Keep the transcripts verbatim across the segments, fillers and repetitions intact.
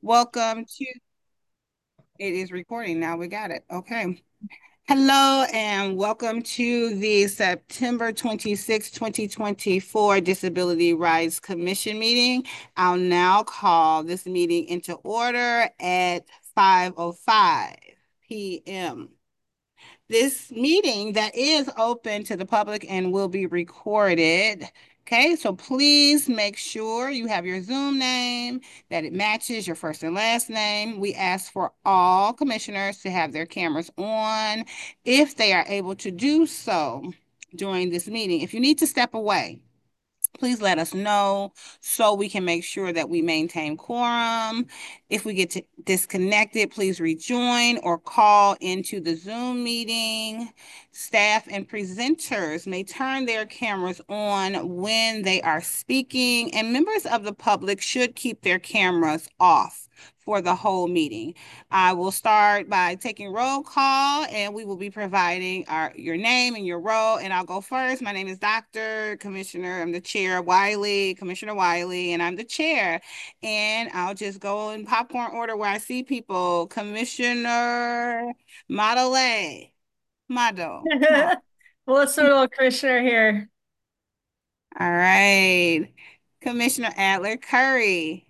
Welcome to, it is recording now. We got it. Okay. Hello and welcome to the September twenty-sixth, twenty twenty-four Disability Rights Commission meeting. I'll now call this meeting into order at five oh five p m This meeting that is open to the public and will be recorded. Okay, so please make sure you have your Zoom name, that it matches your first and last name. We ask for all commissioners to have their cameras on if they are able to do so during this meeting. If you need to step away, please let us know so we can make sure that we maintain quorum. If we get to disconnected, please rejoin or call into the Zoom meeting. Staff and presenters may turn their cameras on when they are speaking, and members of the public should keep their cameras off for the whole meeting. I will start by taking roll call, and we will be providing our your name and your role. And I'll go first. My name is Doctor Commissioner. I'm the chair, Wiley, Commissioner Wiley, and I'm the chair. And I'll just go in popcorn order where I see people. Commissioner Madele, Mado. Ma. Well, let's do a little commissioner here. All right. Commissioner Adler Curry.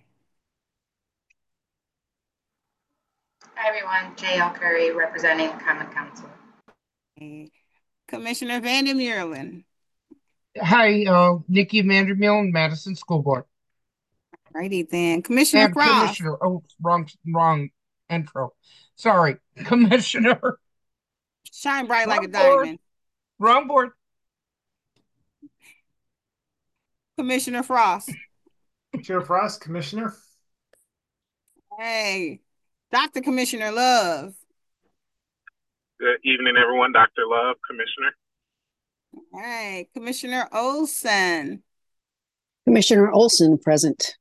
Hi everyone, J L Curry representing the Common Council. Commissioner Vandermeulen. Hi, uh, Nikki Vandermeer, Madison School Board. Righty then. Commissioner And Frost. Commissioner, oh, wrong, wrong intro. Sorry, Commissioner. Shine bright like a Wrong board. diamond. Wrong board. Commissioner Frost. Chair Frost, Commissioner. Hey, Doctor Commissioner Love. Good evening, everyone. Doctor Love, Commissioner. Hey, Commissioner Olson. Commissioner Olson, present.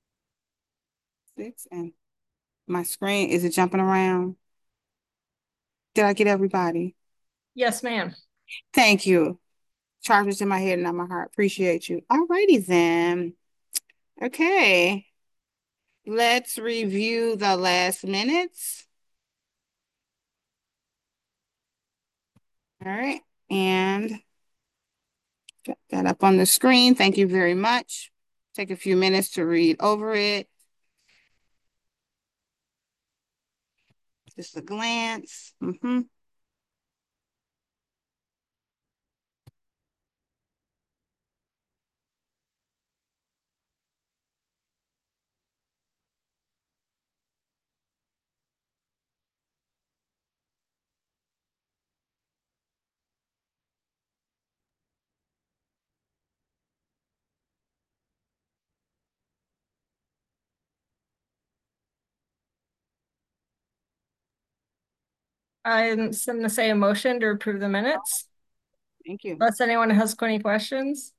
Six and my screen, is it jumping around? Did I get everybody? Yes, ma'am. Thank you. Charges in my head and not my heart. Appreciate you. All righty then. Okay. Let's review the last minutes. All right. And get that up on the screen. Thank you very much. Take a few minutes to read over it. Just a glance. Mm-hmm. I'm going to say a motion to approve the minutes. Thank you. Unless anyone has any questions.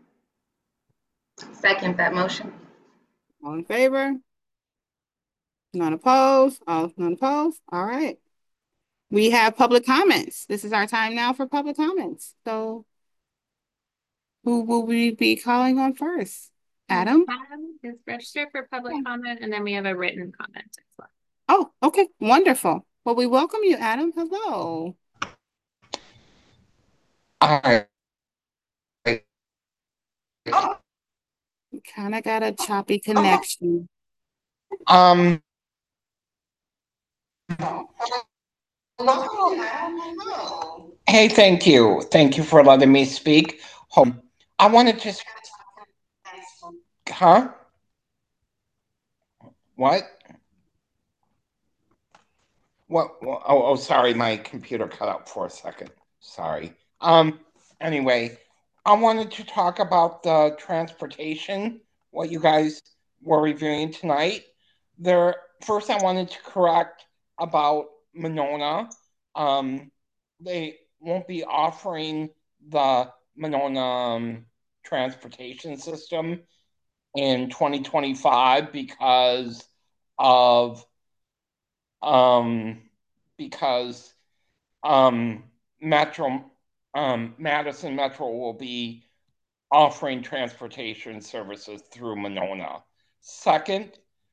Second that motion. All in favor? None opposed? All none opposed? All right. We have public comments. This is our time now for public comments. So who will we be calling on first? Adam? Adam is registered for public comment, and then we have a written comment as well. Oh, okay. Wonderful. Well, we welcome you, Adam. Hello. Hi. Oh. We kind of got a choppy connection. Um. Hey, thank you. Thank you for letting me speak. Home. I wanted to. Huh? What? What? Oh, oh, sorry. My computer cut out for a second. Sorry. Um. Anyway, I wanted to talk about the transportation, what you guys were reviewing tonight. There, first, I wanted to correct about Monona. Um, they won't be offering the Monona um, transportation system in twenty twenty-five because of um because um Metro um Madison Metro will be offering transportation services through Monona. Second,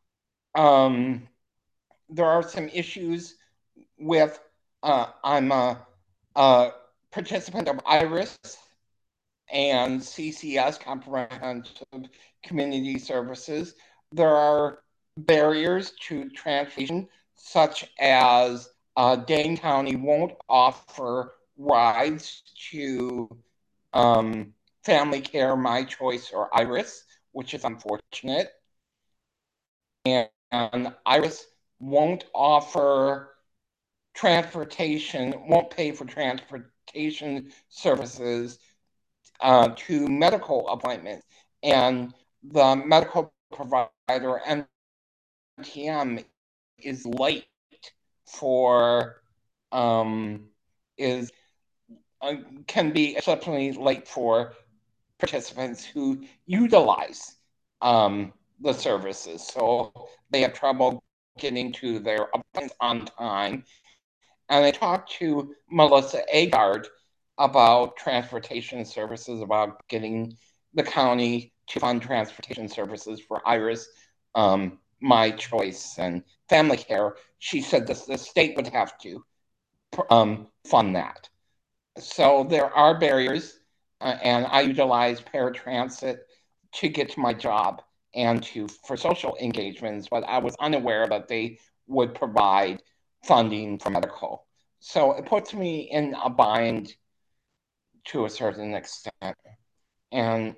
um, there are some issues with, uh, I'm a, a participant of IRIS and C C S, Comprehensive Community Services. There are barriers to transportation, such as uh, Dane County won't offer rides to um, Family Care, My Choice, or IRIS, which is unfortunate. And, and IRIS won't offer transportation, won't pay for transportation services uh, to medical appointments. And the medical provider, N T M, is late for, um, is uh, can be exceptionally late for participants who utilize um, the services. So they have trouble getting to their appointments on time. And I talked to Melissa Agard about transportation services, about getting the county to fund transportation services for IRIS, um, My Choice, and Family Care. She said that the state would have to um, fund that. So there are barriers, uh, and I utilize paratransit to get to my job and to for social engagements, but I was unaware that they would provide funding for medical. So it puts me in a bind to a certain extent. And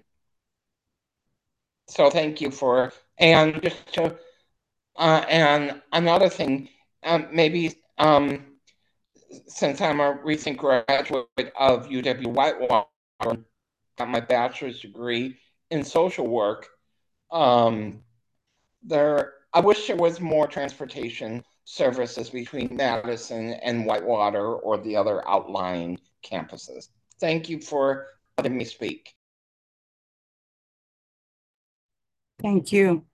so thank you for, and just to, uh, and another thing, um, maybe um, since I'm a recent graduate of U W Whitewater, got my bachelor's degree in social work, um, there, I wish there was more transportation services between Madison and Whitewater or the other outlying campuses. Thank you for letting me speak. Thank you.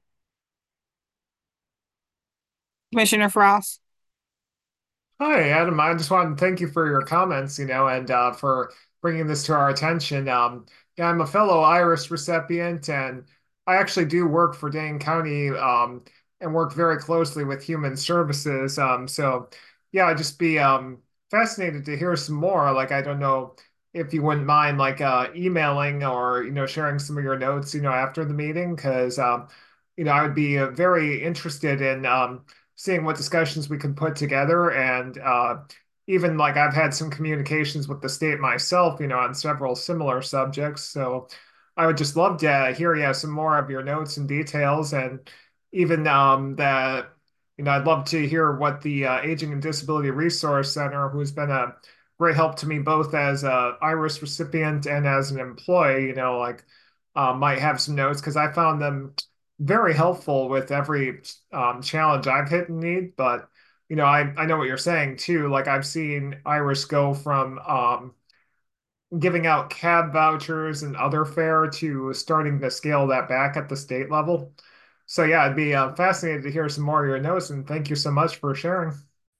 Commissioner Frost. Hi, Adam. I just wanted to thank you for your comments, you know, and uh, for bringing this to our attention. Um, yeah, I'm a fellow IRIS recipient, and I actually do work for Dane County um, and work very closely with Human Services. Um, so, yeah, I'd just be um, fascinated to hear some more. Like, I don't know if you wouldn't mind, like, uh, emailing or, you know, sharing some of your notes, you know, after the meeting, because, um, you know, I would be uh, very interested in. Um, seeing what discussions we can put together. And uh, even like I've had some communications with the state myself, you know, on several similar subjects. So I would just love to hear, yeah, some more of your notes and details. And even um, that, you know, I'd love to hear what the uh, Aging and Disability Resource Center, who's been a great help to me both as a IRIS recipient and as an employee, you know, like uh, might have some notes because I found them very helpful with every um, challenge I've hit and need. But you know, I I know what you're saying too. Like I've seen IRIS go from um, giving out cab vouchers and other fare to starting to scale that back at the state level. So yeah, I'd be uh, fascinated to hear some more of your notes, and thank you so much for sharing.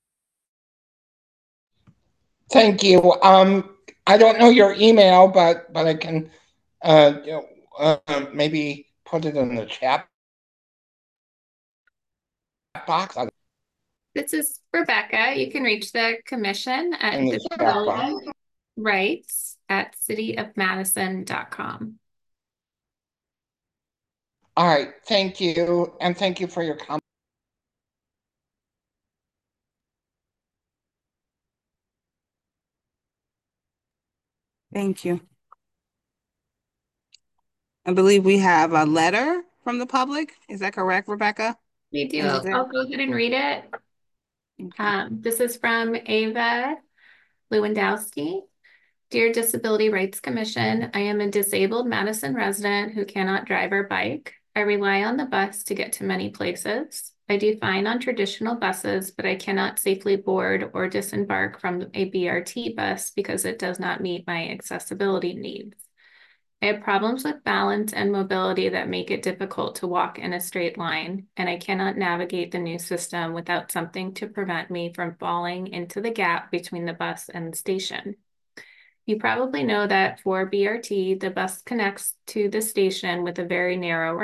Thank you. Um, I don't know your email, but but I can uh, you know, uh, maybe put it in the chat box. This is Rebecca. You can reach the commission at In the chat box. disability rights at city of madison dot com. All right. Thank you. And thank you for your comment. Thank you. I believe we have a letter from the public. Is that correct, Rebecca? We do. And is there- I'll go ahead and read it. Okay. Um, this is from Ava Lewandowski. Dear Disability Rights Commission, I am a disabled Madison resident who cannot drive or bike. I rely on the bus to get to many places. I do fine on traditional buses, but I cannot safely board or disembark from a B R T bus because it does not meet my accessibility needs. I have problems with balance and mobility that make it difficult to walk in a straight line, and I cannot navigate the new system without something to prevent me from falling into the gap between the bus and the station. You probably know that for B R T, the bus connects to the station with a very narrow ramp.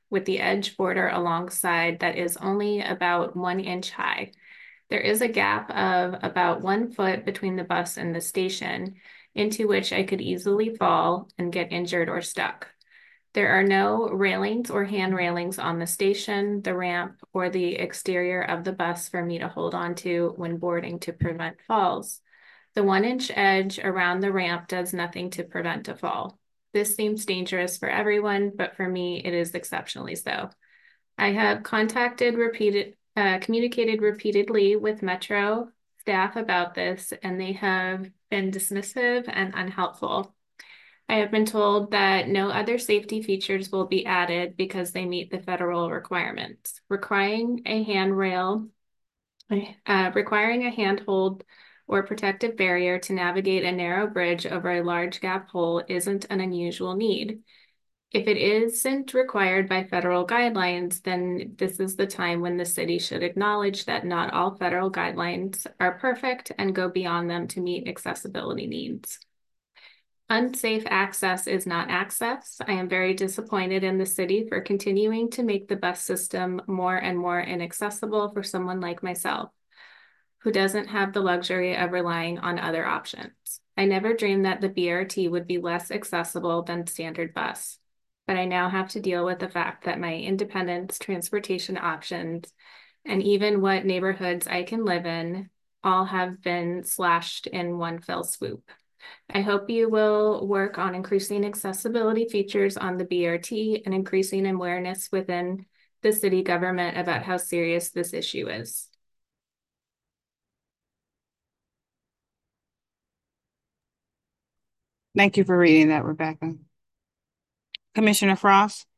with the edge border alongside that is only about one inch high. There is a gap of about one foot between the bus and the station, into which I could easily fall and get injured or stuck. There are no railings or hand railings on the station, the ramp, or the exterior of the bus for me to hold on to when boarding to prevent falls. The one inch edge around the ramp does nothing to prevent a fall. This seems dangerous for everyone, but for me, it is exceptionally so. I have contacted repeated, uh, communicated repeatedly with Metro staff about this, and they have been dismissive and unhelpful. I have been told that no other safety features will be added because they meet the federal requirements. Requiring a handrail, uh, requiring a handhold or protective barrier to navigate a narrow bridge over a large gap hole isn't an unusual need. If it isn't required by federal guidelines, then this is the time when the city should acknowledge that not all federal guidelines are perfect and go beyond them to meet accessibility needs. Unsafe access is not access. I am very disappointed in the city for continuing to make the bus system more and more inaccessible for someone like myself, who doesn't have the luxury of relying on other options. I never dreamed that the B R T would be less accessible than standard bus, but I now have to deal with the fact that my independence, transportation options, and even what neighborhoods I can live in all have been slashed in one fell swoop. I hope you will work on increasing accessibility features on the B R T and increasing awareness within the city government about how serious this issue is. Thank you for reading that, Rebecca. Commissioner Frost?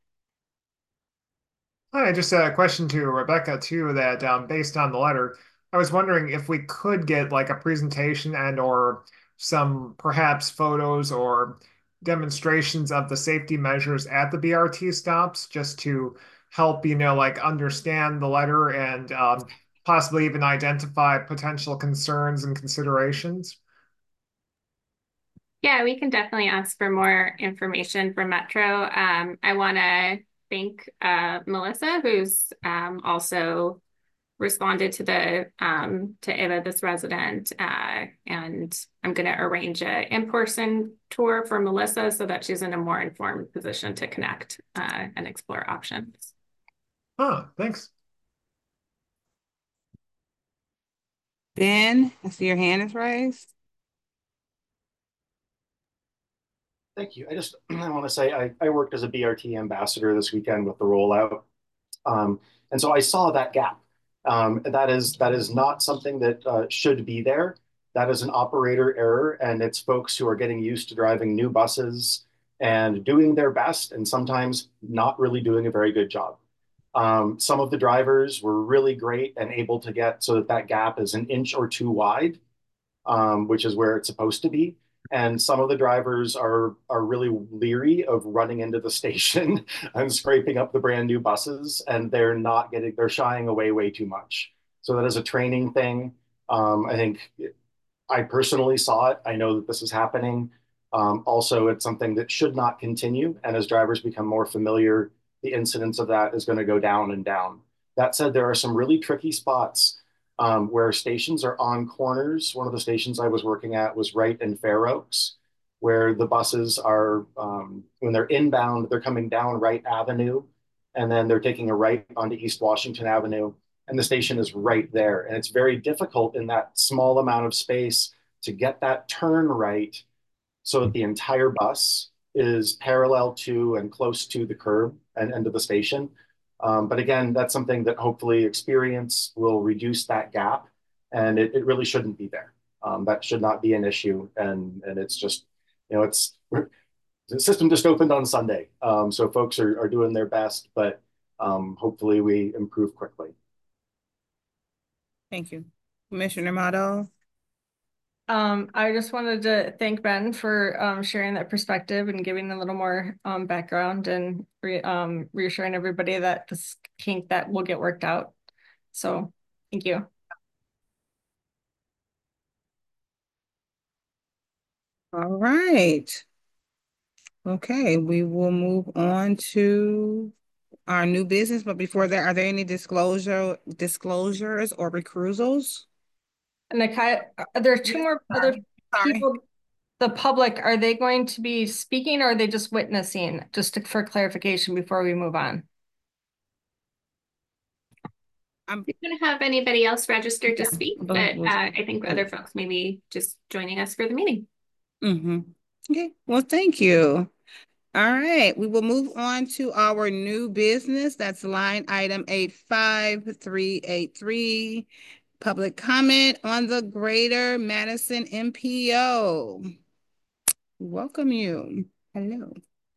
Hi, just a question to Rebecca too, that um, based on the letter, I was wondering if we could get like a presentation and or some perhaps photos or demonstrations of the safety measures at the B R T stops just to help, you know, like understand the letter and um, possibly even identify potential concerns and considerations. Yeah, we can definitely ask for more information from Metro. Um, I want to thank uh, Melissa, who's um, also responded to the um, to Eva, this resident, uh, and I'm going to arrange an in-person tour for Melissa so that she's in a more informed position to connect uh, and explore options. Oh, thanks. Ben, I see your hand is raised. Thank you. I just I want to say I, I worked as a B R T ambassador this weekend with the rollout. Um, and so I saw that gap. Um, that is that is not something that uh, should be there. That is an operator error, and it's folks who are getting used to driving new buses and doing their best, and sometimes not really doing a very good job. Um, some of the drivers were really great and able to get so that that gap is an inch or two wide, um, which is where it's supposed to be. And some of the drivers are are really leery of running into the station and scraping up the brand new buses, and they're not getting they're shying away way too much. So that is a training thing. Um, I think I personally saw it. I know that this is happening. Um, also, it's something that should not continue. And as drivers become more familiar, the incidence of that is going to go down and down. That said, there are some really tricky spots um, where stations are on corners. One of the stations I was working at was right in Fair Oaks, where the buses are, um, when they're inbound, they're coming down Wright Avenue, and then they're taking a right onto East Washington Avenue, and the station is right there. And it's very difficult in that small amount of space to get that turn right so that the entire bus is parallel to and close to the curb and end of the station. Um, but again, that's something that hopefully experience will reduce that gap, and it, it really shouldn't be there. Um, that should not be an issue. And, and it's just, you know, it's, the system just opened on Sunday. Um, so folks are, are doing their best, but um, hopefully we improve quickly. Thank you. Commissioner Motto? Um, I just wanted to thank Ben for um, sharing that perspective and giving a little more um, background and re um, reassuring everybody that this kink that will get worked out. So thank you. All right. Okay, we will move on to our new business, but before that, are there any disclosure disclosures or recusals? And Nakai, are there two more other Sorry. people, the public, are they going to be speaking or are they just witnessing? Just to, for clarification before we move on. I'm We don't have anybody else registered to Yeah, speak, but but was- uh, I think other folks may be just joining us for the meeting. Mm-hmm. Okay, well, thank you. All right, we will move on to our new business. That's line item eight five three eight three. Public comment on the Greater Madison M P O. Welcome you. Hello.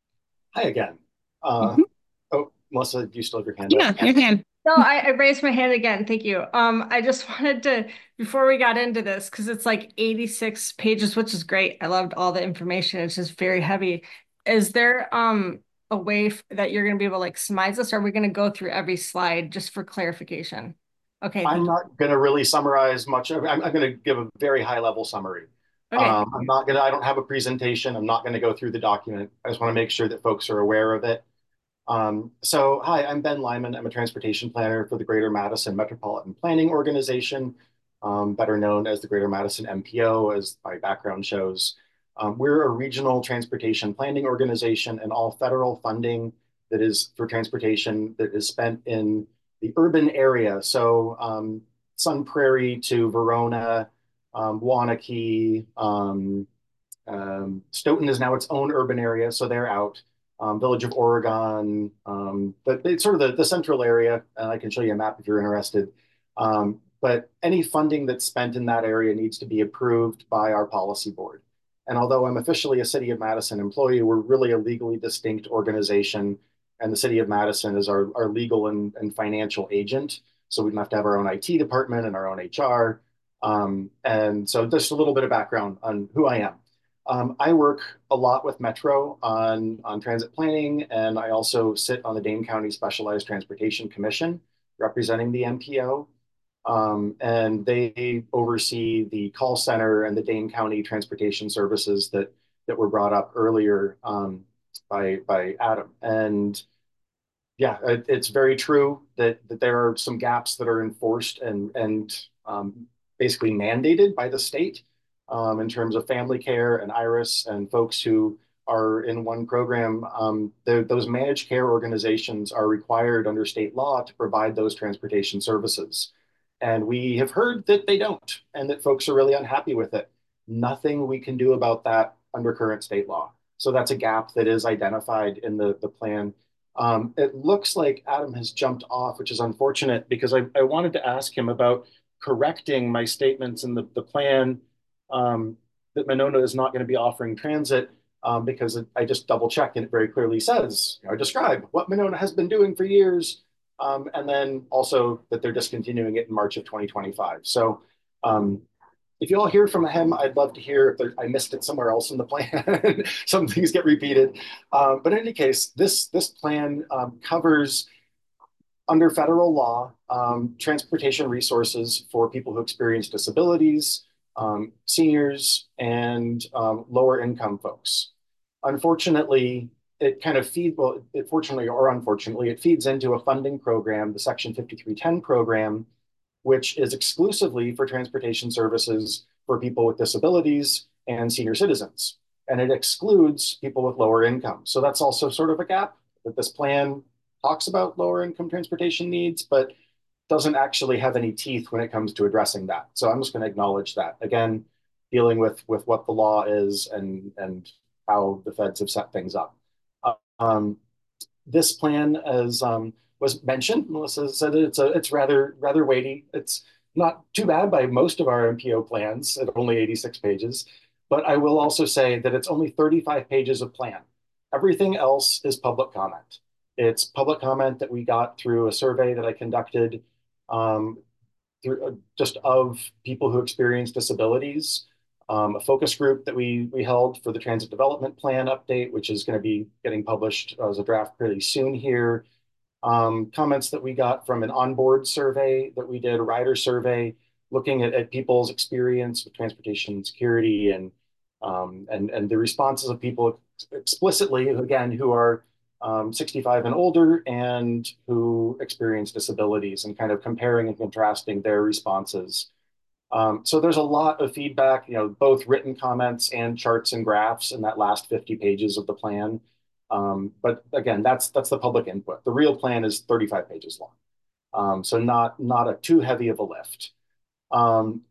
Hi again. Uh, Mhm. Oh, Melissa, do you still have your hand up? Yeah, your hand. No, I, I raised my hand again. Thank you. Um, I just wanted to, before we got into this, because it's like eighty-six pages, which is great. I loved all the information. It's just very heavy. Is there um a way f- that you're going to be able to like summarize this? Or are we going to go through every slide just for clarification? Okay, I'm thank you. not going to really summarize much. I'm, I'm going to give a very high level summary. Okay. Um, I'm not going to, I don't have a presentation. I'm not going to go through the document. I just want to make sure that folks are aware of it. Um, so, hi, I'm Ben Lyman. I'm a transportation planner for the Greater Madison Metropolitan Planning Organization, um, better known as the Greater Madison M P O, as my background shows. Um, we're a regional transportation planning organization, and all federal funding that is for transportation that is spent in the urban area. So, um, Sun Prairie to Verona, um, Waunakee, um, um, Stoughton is now its own urban area, so they're out. Um, Village of Oregon, um, but it's sort of the, the central area. And I can show you a map if you're interested. Um, but any funding that's spent in that area needs to be approved by our policy board. And although I'm officially a City of Madison employee, we're really a legally distinct organization. And the City of Madison is our, our legal and, and financial agent. So we have to have our own I T department and our own H R. Um, and so just a little bit of background on who I am. Um, I work a lot with Metro on, on transit planning, and I also sit on the Dane County Specialized Transportation Commission representing the M P O. Um, and they oversee the call center and the Dane County transportation services that, that were brought up earlier um, by, by Adam. And yeah, it, it's very true that, that there are some gaps that are enforced and, and um, basically mandated by the state um, in terms of family care and IRIS and folks who are in one program. Um, those managed care organizations are required under state law to provide those transportation services. And we have heard that they don't, and that folks are really unhappy with it. Nothing we can do about that under current state law. So that's a gap that is identified in the, the plan. Um, it looks like Adam has jumped off, which is unfortunate because I, I wanted to ask him about correcting my statements in the, the plan um, that Monona is not going to be offering transit um, because it, I just double checked and it very clearly says, you know, describe what Monona has been doing for years. Um, and then also that they're discontinuing it in March of twenty twenty-five. So um, if you all hear from him, I'd love to hear if there, I missed it somewhere else in the plan. Some things get repeated. Um, but in any case, this, this plan um, covers, under federal law, um, transportation resources for people who experience disabilities, um, seniors, and um, lower income folks. Unfortunately, it kind of feeds, well, it fortunately or unfortunately, it feeds into a funding program, the Section fifty-three ten program, which is exclusively for transportation services for people with disabilities and senior citizens. And it excludes people with lower income. So that's also sort of a gap that this plan talks about lower income transportation needs, but doesn't actually have any teeth when it comes to addressing that. So I'm just going to acknowledge that. Again, dealing with, with what the law is and, and how the feds have set things up. Um, this plan, as um, was mentioned, Melissa said it's a, it's rather rather weighty. It's not too bad by most of our M P O plans at only eighty-six pages, but I will also say that it's only thirty-five pages of plan. Everything else is public comment. It's public comment that we got through a survey that I conducted um, through, uh, just of people who experience disabilities. Um, a focus group that we, we held for the Transit Development Plan update, which is going to be getting published as a draft pretty soon here. Um, comments that we got from an onboard survey that we did, a rider survey, looking at, at people's experience with transportation security and, um, and, and the responses of people explicitly, again, who are um, sixty-five and older and who experience disabilities, and kind of comparing and contrasting their responses. Um, so there's a lot of feedback, you know, both written comments and charts and graphs in that last fifty pages of the plan. Um, but again, that's that's the public input. The real plan is thirty-five pages long, um, so not not a too heavy of a lift. Um,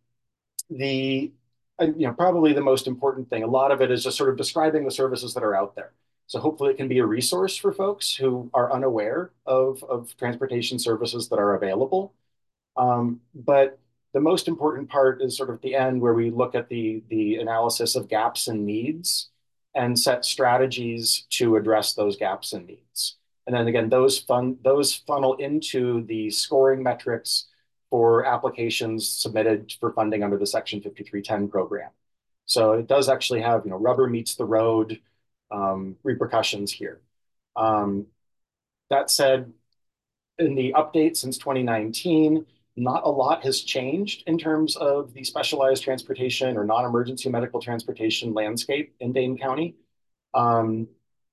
the uh, you know probably the most important thing, a lot of it is just sort of describing the services that are out there. So hopefully it can be a resource for folks who are unaware of, of transportation services that are available. Um, but the most important part is sort of the end, where we look at the, the analysis of gaps and needs and set strategies to address those gaps and needs. And then again, those fun those funnel into the scoring metrics for applications submitted for funding under the Section fifty-three ten program. So it does actually have, you know, rubber meets the road um, repercussions here. Um, that said, in the update since twenty nineteen, not a lot has changed in terms of the specialized transportation or non-emergency medical transportation landscape in Dane County. Um,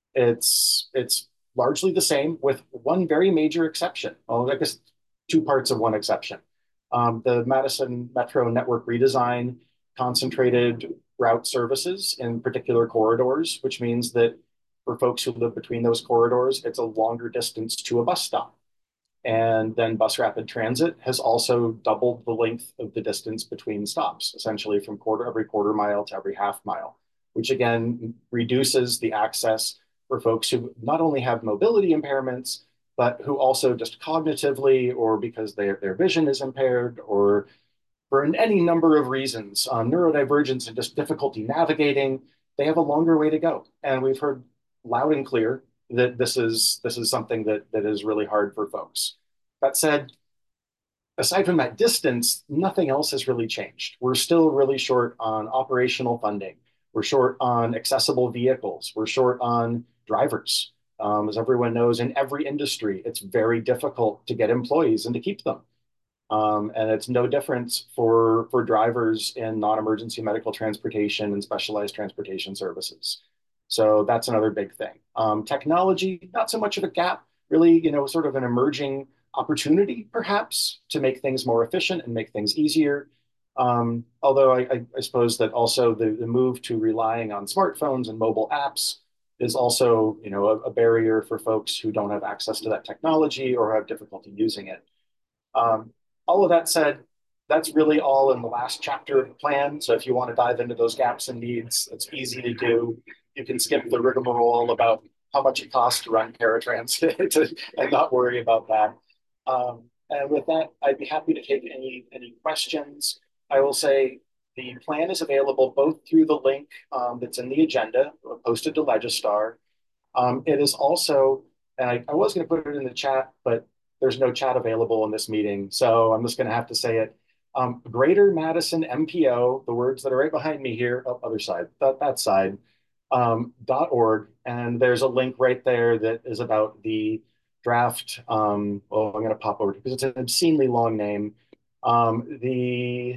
it's it's largely the same, with one very major exception. Well, I guess two parts of one exception. Um, the Madison Metro network redesign concentrated route services in particular corridors, which means that for folks who live between those corridors, it's a longer distance to a bus stop. And then Bus Rapid Transit has also doubled the length of the distance between stops, essentially from quarter every quarter mile to every half mile, which again reduces the access for folks who not only have mobility impairments, but who also just cognitively, or because their, their vision is impaired, or for any number of reasons, um, neurodivergence and just difficulty navigating, they have a longer way to go. And we've heard loud and clear that this is this is something that that is really hard for folks. That said, aside from that distance, nothing else has really changed. We're still really short on operational funding. We're short on accessible vehicles. We're short on drivers. Um, as everyone knows, in every industry, it's very difficult to get employees and to keep them. Um, and it's no difference for, for drivers in non-emergency medical transportation and specialized transportation services. So that's another big thing. Um, technology, not so much of a gap, really, you know, sort of an emerging opportunity, perhaps, to make things more efficient and make things easier. Um, although I, I, I suppose that also the, the move to relying on smartphones and mobile apps is also, you know, a, a barrier for folks who don't have access to that technology or have difficulty using it. Um, all of that said, that's really all in the last chapter of the plan. So if you want to dive into those gaps and needs, it's easy to do. You can skip the rigmarole about how much it costs to run paratransit and not worry about that. Um, and with that, I'd be happy to take any, any questions. I will say the plan is available both through the link um, that's in the agenda, posted to Legistar. Um, it is also, and I, I was going to put it in the chat, but there's no chat available in this meeting, so I'm just going to have to say it. Um, Greater Madison M P O, the words that are right behind me here, oh, other side, that, that side, um, .org, and there's a link right there that is about the draft. Um, well, I'm going to pop over because it's an obscenely long name. Um, the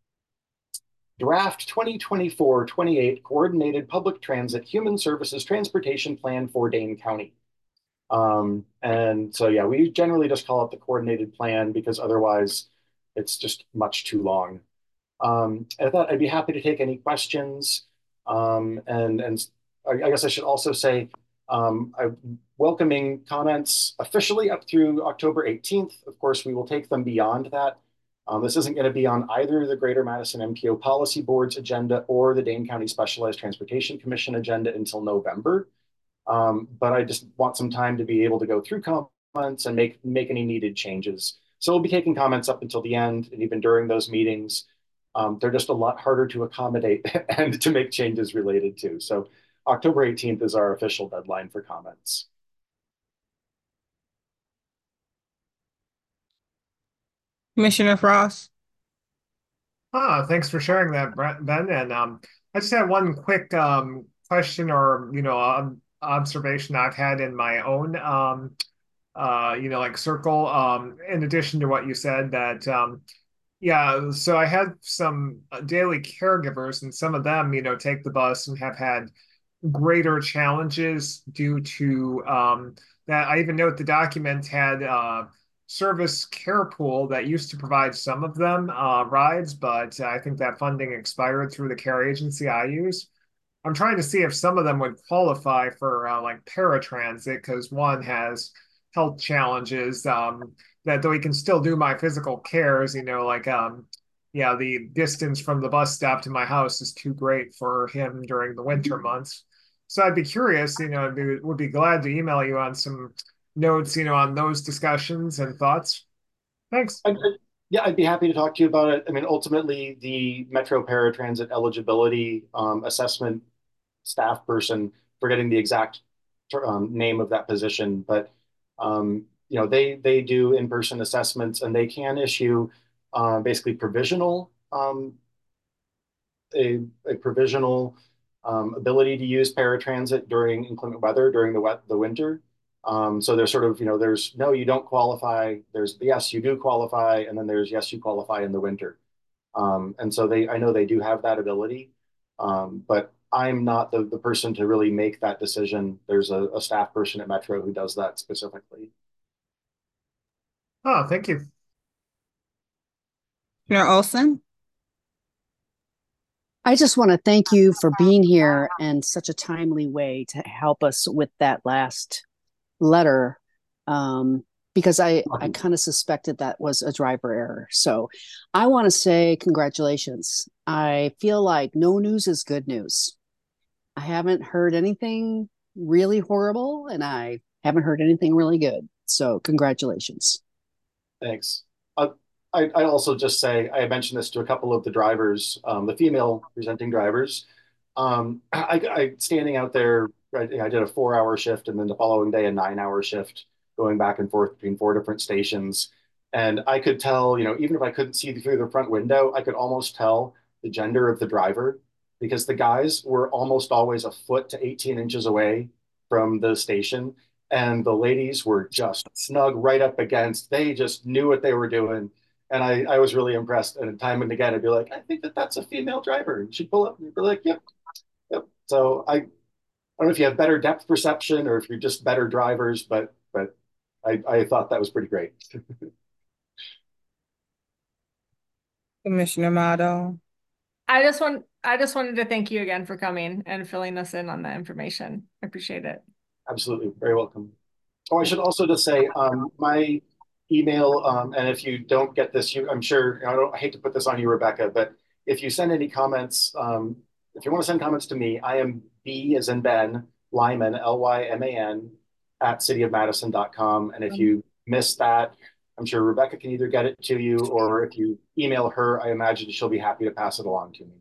draft twenty twenty-four twenty-eight Coordinated Public Transit Human Services Transportation Plan for Dane County. Um, and so, yeah, we generally just call it the coordinated plan because otherwise it's just much too long. Um, I thought I'd be happy to take any questions. Um, and and I, I guess I should also say um, I'm welcoming comments officially up through October eighteenth. Of course, we will take them beyond that. Um, this isn't going to be on either the Greater Madison M P O Policy Board's agenda or the Dane County Specialized Transportation Commission agenda until November. Um, but I just want some time to be able to go through comments and make, make any needed changes. So we'll be taking comments up until the end, and even during those meetings. Um, they're just a lot harder to accommodate and to make changes related to. So October eighteenth is our official deadline for comments. Commissioner Frost. Ah, thanks for sharing that, Ben. And um, I just had one quick um, question, or you know, um, observation I've had in my own, um, uh, you know, like circle. Um, in addition to what you said, that um, yeah, so I had some uh, daily caregivers, and some of them, you know, take the bus and have had greater challenges due to um, that. I even note the document had uh, service care pool that used to provide some of them uh, rides, but I think that funding expired through the care agency I use. I'm trying to see if some of them would qualify for uh, like paratransit because one has health challenges um, that though he can still do my physical cares, you know, like um, yeah, the distance from the bus stop to my house is too great for him during the winter months. So I'd be curious, you know, I'd be, would be glad to email you on some notes, you know, on those discussions and thoughts. Thanks. I, I, yeah, I'd be happy to talk to you about it. I mean, ultimately, the Metro Paratransit eligibility um, assessment staff person, forgetting the exact um, name of that position, but um, you know, they they do in-person assessments and they can issue uh, basically provisional um, a, a provisional um, ability to use paratransit during inclement weather during the wet the winter. Um, so there's sort of, you know, there's no, you don't qualify. There's yes, you do qualify, and then there's yes, you qualify in the winter. Um, and so they, I know they do have that ability, um, but I'm not the, the person to really make that decision. There's a, a staff person at Metro who does that specifically. Oh, thank you. Commissioner Olson? I just want to thank you for being here in such a timely way to help us with that last letter, um, because I, I kind of suspected that was a driver error. So I want to say congratulations. I feel like no news is good news. I haven't heard anything really horrible, and I haven't heard anything really good. So congratulations. Thanks. Uh, I, I also just say, I mentioned this to a couple of the drivers, um, the female presenting drivers. Um, I, I standing out there, I, I did a four hour shift and then the following day a nine hour shift going back and forth between four different stations. And I could tell, you know, even if I couldn't see through the front window, I could almost tell the gender of the driver because the guys were almost always a foot to eighteen inches away from the station. And the ladies were just snug right up against, they just knew what they were doing. And I, I was really impressed. And time and again, I'd be like, I think that that's a female driver. And she'd pull up and be like, yep, yep. So I, I don't know if you have better depth perception or if you're just better drivers, but but I, I thought that was pretty great. Commissioner Motto? I just want I just wanted to thank you again for coming and filling us in on the information. I appreciate it. Absolutely. Very welcome. Oh, I should also just say um, my email, um, and if you don't get this, you, I'm sure, I don't I hate to put this on you, Rebecca, but if you send any comments, um, if you want to send comments to me, I am B as in Ben, Lyman, L Y M A N, at city of madison dot com. And if you miss that, I'm sure Rebecca can either get it to you, or if you email her, I imagine she'll be happy to pass it along to me.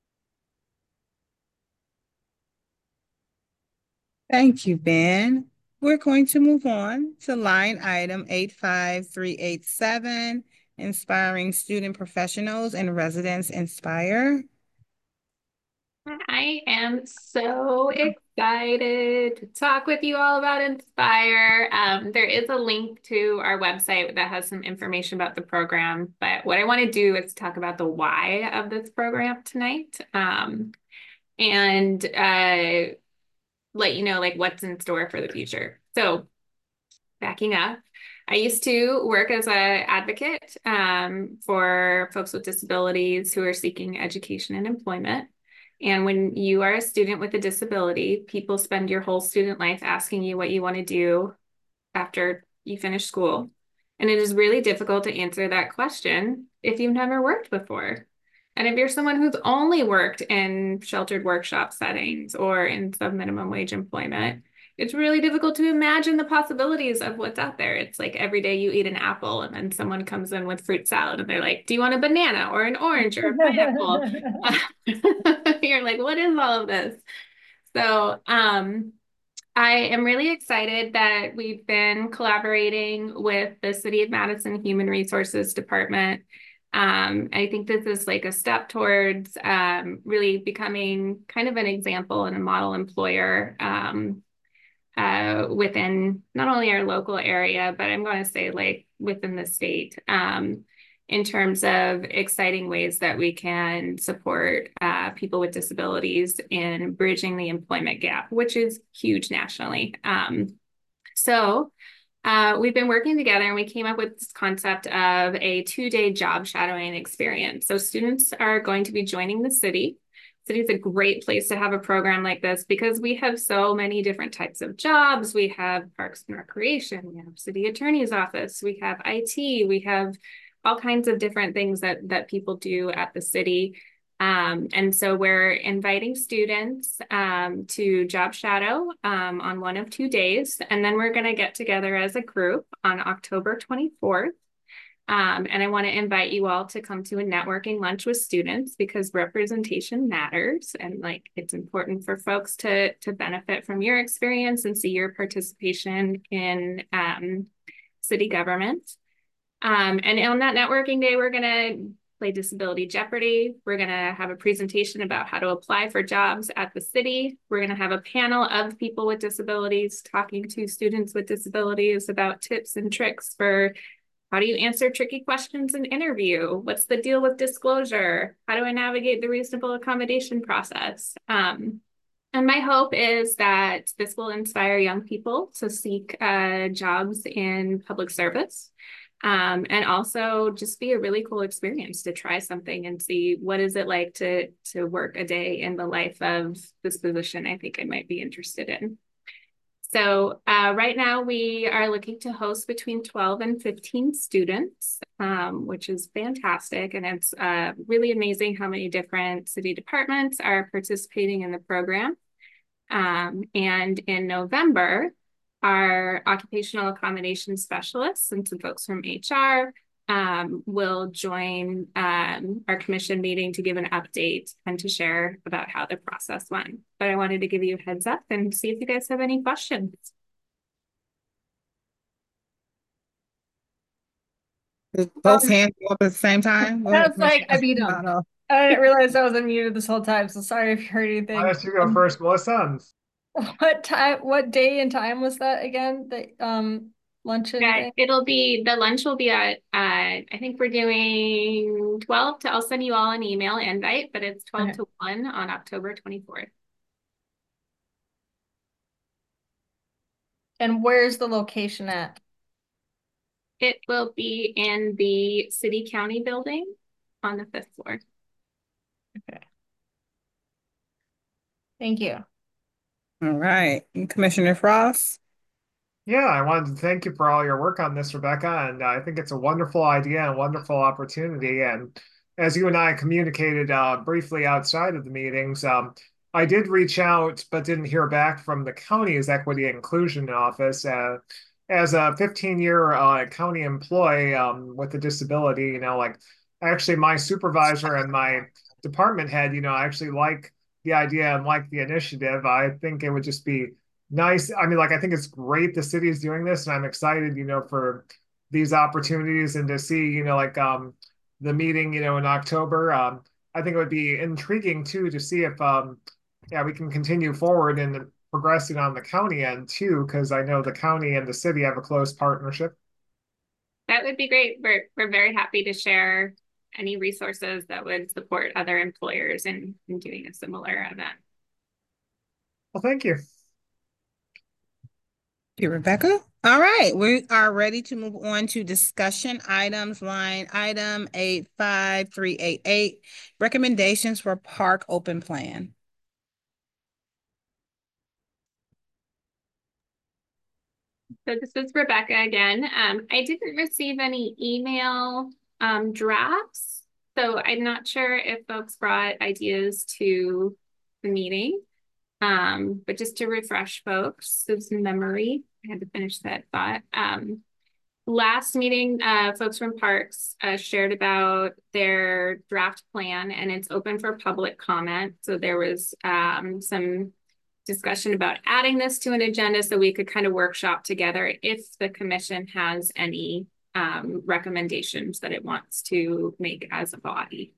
Thank you, Ben. We're going to move on to line item eight five three eight seven, Inspiring Student Professionals and Residents Inspire. I am so excited to talk with you all about Inspire. Um, there is a link to our website that has some information about the program, but what I want to do is talk about the why of this program tonight, um, and uh, let you know like what's in store for the future. So backing up, I used to work as an advocate um, for folks with disabilities who are seeking education and employment. And when you are a student with a disability, people spend your whole student life asking you what you want to do after you finish school. And it is really difficult to answer that question if you've never worked before. And if you're someone who's only worked in sheltered workshop settings or in sub-minimum wage employment, it's really difficult to imagine the possibilities of what's out there. It's like every day you eat an apple and then someone comes in with fruit salad and they're like, do you want a banana or an orange or a pineapple? You're like, what is all of this? So um, I am really excited that we've been collaborating with the City of Madison Human Resources Department. Um, I think this is like a step towards um, really becoming kind of an example and a model employer um, uh, within not only our local area, but I'm going to say like within the state. Um, in terms of exciting ways that we can support uh, people with disabilities in bridging the employment gap, which is huge nationally. Um, so uh, we've been working together and we came up with this concept of a two-day job shadowing experience. So students are going to be joining the city. City is a great place to have a program like this because we have so many different types of jobs. We have Parks and Recreation, we have City Attorney's Office, we have I T, we have all kinds of different things that, that people do at the city. Um, and so we're inviting students um, to job shadow um, on one of two days. And then we're going to get together as a group on October twenty-fourth. Um, and I want to invite you all to come to a networking lunch with students because representation matters. And like, it's important for folks to, to benefit from your experience and see your participation in um, city government. Um, and on that networking day, we're going to play Disability Jeopardy. We're going to have a presentation about how to apply for jobs at the city. We're going to have a panel of people with disabilities talking to students with disabilities about tips and tricks for how do you answer tricky questions in interview? What's the deal with disclosure? How do I navigate the reasonable accommodation process? Um, and my hope is that this will inspire young people to seek uh, jobs in public service. Um, and also just be a really cool experience to try something and see what is it like to, to work a day in the life of this position I think I might be interested in. So uh, right now we are looking to host between twelve and fifteen students, um, which is fantastic. And it's uh, really amazing how many different city departments are participating in the program. Um, and in November, our occupational accommodation specialists and some folks from H R um, will join um, our commission meeting to give an update and to share about how the process went. But I wanted to give you a heads up and see if you guys have any questions. Both um, hands go up at the same time? That's like, I beat them. I didn't realize I was unmuted this whole time, so sorry if you heard anything. Why don't you go first, Melissa? What time, what day and time was that again? The um luncheon Yeah, thing? it'll be, the lunch will be at, uh, I think we're doing twelve to, I'll send you all an email invite, but it's twelve Okay. to one on October twenty-fourth. And where's the location at? It will be in the city county building on the fifth floor. Okay. Thank you. All right. And Commissioner Frost? Yeah, I wanted to thank you for all your work on this, Rebecca. And I think it's a wonderful idea and a wonderful opportunity. And as you and I communicated uh, briefly outside of the meetings, um, I did reach out, but didn't hear back from the county's Equity and Inclusion Office. Uh, as a fifteen year uh, county employee um, with a disability, you know, like actually my supervisor and my department head, you know, I actually like the idea and like the initiative. I think it would just be nice. I mean, like, I think it's great the city is doing this, and I'm excited, you know, for these opportunities and to see, you know, like um the meeting, you know, in October. Um, I think it would be intriguing too to see if um yeah, we can continue forward and progressing on the county end too, because I know the county and the city have a close partnership. That would be great. We're, we're very happy to share any resources that would support other employers in, in doing a similar event. Well, thank you. Thank you, Rebecca. All right, we are ready to move on to discussion items. Line item eight five three eight eight, recommendations for park open plan. So this is Rebecca again. Um, I didn't receive any email um, drafts, so I'm not sure if folks brought ideas to the meeting. Um, but just to refresh folks, so some memory, I had to finish that thought. Um, last meeting, uh, folks from Parks uh, shared about their draft plan, and it's open for public comment. So there was um, some discussion about adding this to an agenda so we could kind of workshop together if the commission has any um, recommendations that it wants to make as a body.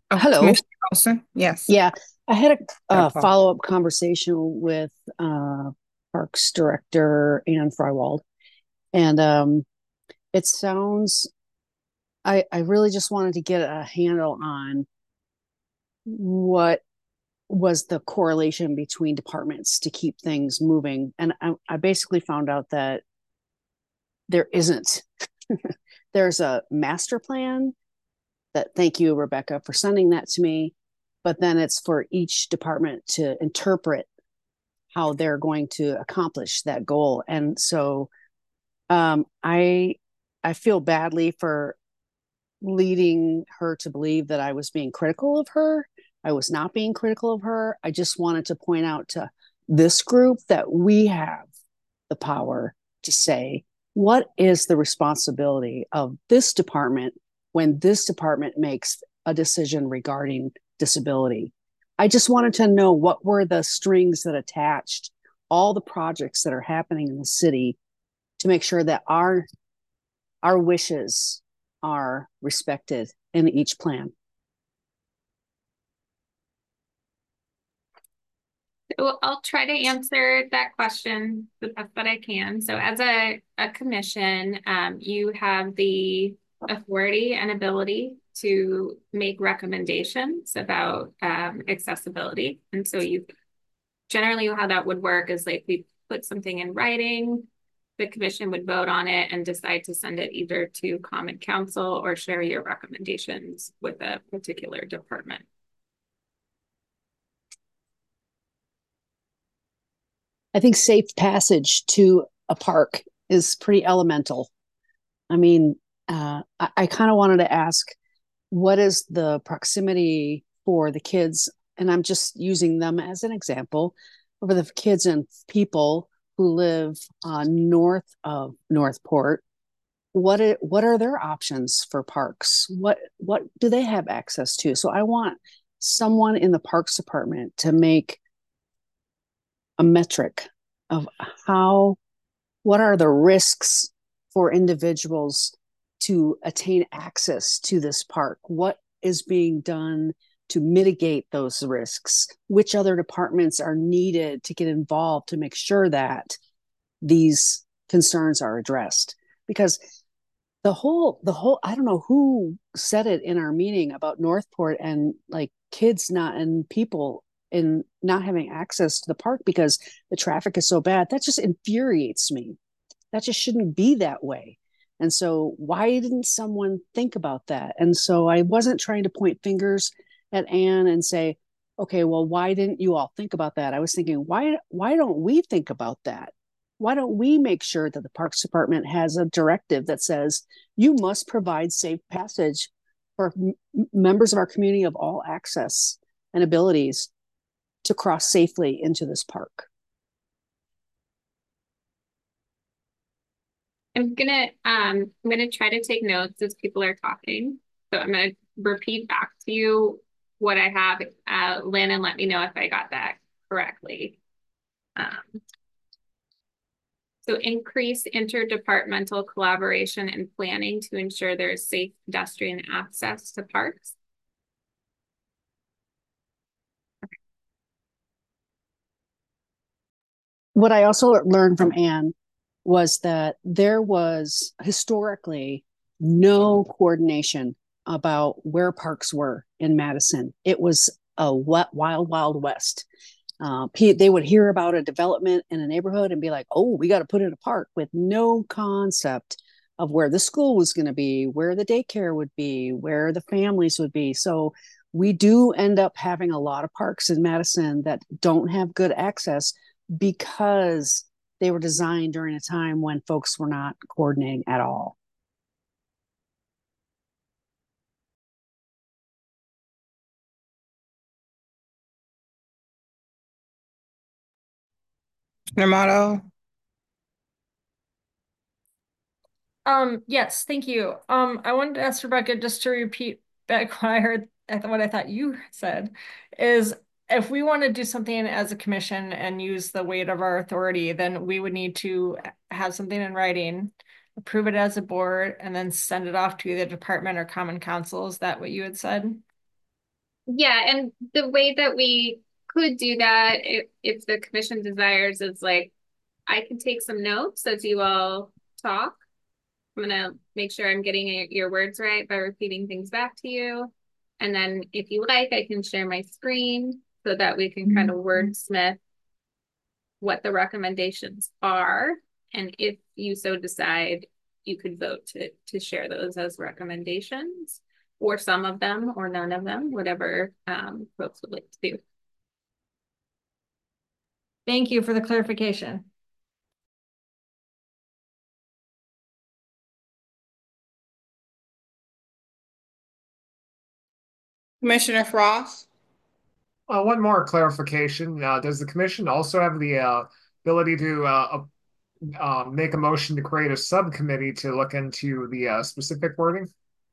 Oh, Hello. Commissioner Olson? Yes. Yeah, I had a Got uh, a pause. follow-up conversation with uh, Parks Director Ann Frywald, and um, it sounds. I I really just wanted to get a handle on what was the correlation between departments to keep things moving, and I, I basically found out that there isn't. There's a master plan that, thank you, Rebecca, for sending that to me. But then it's for each department to interpret how they're going to accomplish that goal. And so um, I I feel badly for leading her to believe that I was being critical of her. I was not being critical of her. I just wanted to point out to this group that we have the power to say, what is the responsibility of this department when this department makes a decision regarding disability? I just wanted to know what were the strings that attached all the projects that are happening in the city to make sure that our our wishes are respected in each plan. So I'll try to answer that question the best that I can. So as a, a commission, um, you have the authority and ability to make recommendations about um, accessibility. And so you generally how that would work is like we put something in writing, the commission would vote on it and decide to send it either to Common Council or share your recommendations with a particular department. I think safe passage to a park is pretty elemental. I mean, uh, I, I kind of wanted to ask, what is the proximity for the kids? And I'm just using them as an example for the kids and people who live uh, north of Northport. What it, what are their options for parks? What what do they have access to? So I want someone in the Parks Department to make a metric of how, what are the risks for individuals to attain access to this park? What is being done to mitigate those risks? Which other departments are needed to get involved to make sure that these concerns are addressed? Because the whole, the whole, I don't know who said it in our meeting about Northport and like kids not and people in not having access to the park because the traffic is so bad. That just infuriates me. That just shouldn't be that way. And so why didn't someone think about that? And so I wasn't trying to point fingers at Ann and say, okay, well, why didn't you all think about that? I was thinking, why, why don't we think about that? Why don't we make sure that the Parks Department has a directive that says you must provide safe passage for m- members of our community of all access and abilities to cross safely into this park? I'm gonna um I'm gonna try to take notes as people are talking. So I'm gonna repeat back to you what I have. Uh, Lynn, and let me know if I got that correctly. Um, so increase interdepartmental collaboration and planning to ensure there's safe pedestrian access to parks. What I also learned from Ann was that there was historically no coordination about where parks were in Madison. It was a wet, wild, wild west. Uh, they would hear about a development in a neighborhood and be like, oh, we got to put in a park, with no concept of where the school was going to be, where the daycare would be, where the families would be. So we do end up having a lot of parks in Madison that don't have good access because they were designed during a time when folks were not coordinating at all. Namato. Um, yes, thank you. Um, I wanted to ask Rebecca just to repeat back what I heard, what I thought you said, is if we want to do something as a commission and use the weight of our authority, then we would need to have something in writing, approve it as a board, and then send it off to the department or common council. Is that what you had said? Yeah, and the way that we could do that, if, if the commission desires, is like, I can take some notes as you all talk. I'm gonna make sure I'm getting your, your words right by repeating things back to you. And then if you like, I can share my screen so that we can kind of wordsmith what the recommendations are. And if you so decide, you could vote to, to share those as recommendations, or some of them, or none of them, whatever um, folks would like to do. Thank you for the clarification. Commissioner Frost? Uh, one more clarification. Uh, does the commission also have the uh, ability to uh, uh, make a motion to create a subcommittee to look into the uh, specific wording?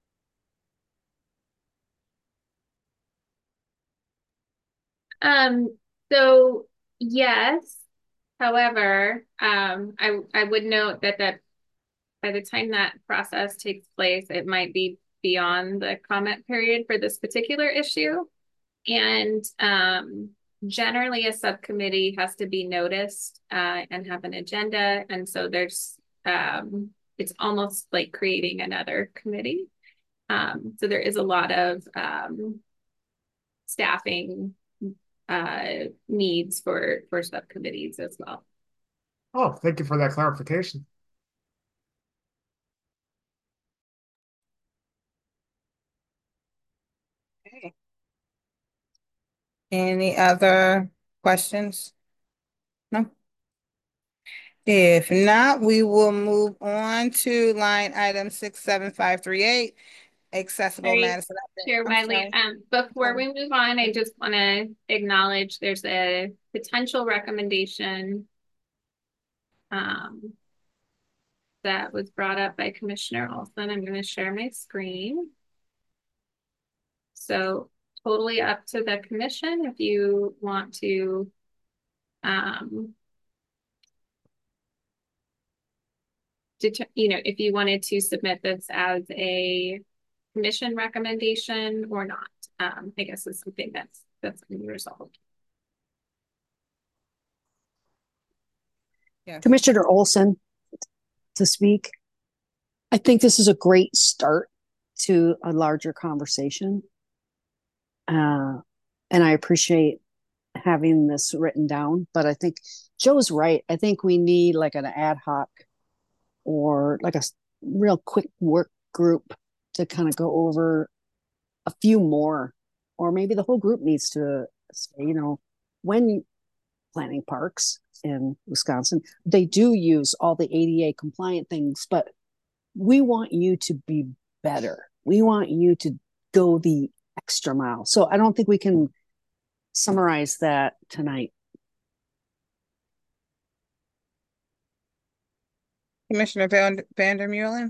Um, so yes, however, um, I, I would note that that by the time that process takes place, it might be beyond the comment period for this particular issue. And um, generally a subcommittee has to be noticed uh, and have an agenda. And so there's, um, it's almost like creating another committee. Um, so there is a lot of um, staffing uh, needs for, for subcommittees as well. Oh, thank you for that clarification. Okay. Any other questions? No? If not, we will move on to line item six seven five three eight, accessible Sorry, Madison. Chair I'm Wiley, sorry. um, before we move on, I just want to acknowledge there's a potential recommendation um, that was brought up by Commissioner Olson. I'm going to share my screen. So totally up to the commission if you want to um, you know, if you wanted to submit this as a commission recommendation or not. Um, I guess is something that's that's going to be resolved. Yes. Commissioner Olson to speak. I think this is a great start to a larger conversation. Uh, and I appreciate having this written down, but I think Joe's right. I think we need like an ad hoc or like a real quick work group to kind of go over a few more, or maybe the whole group needs to say, you know, when planning parks in Wisconsin, they do use all the A D A compliant things, but we want you to be better. We want you to go the extra mile. So I don't think we can summarize that tonight. Commissioner Van Vandermeulen?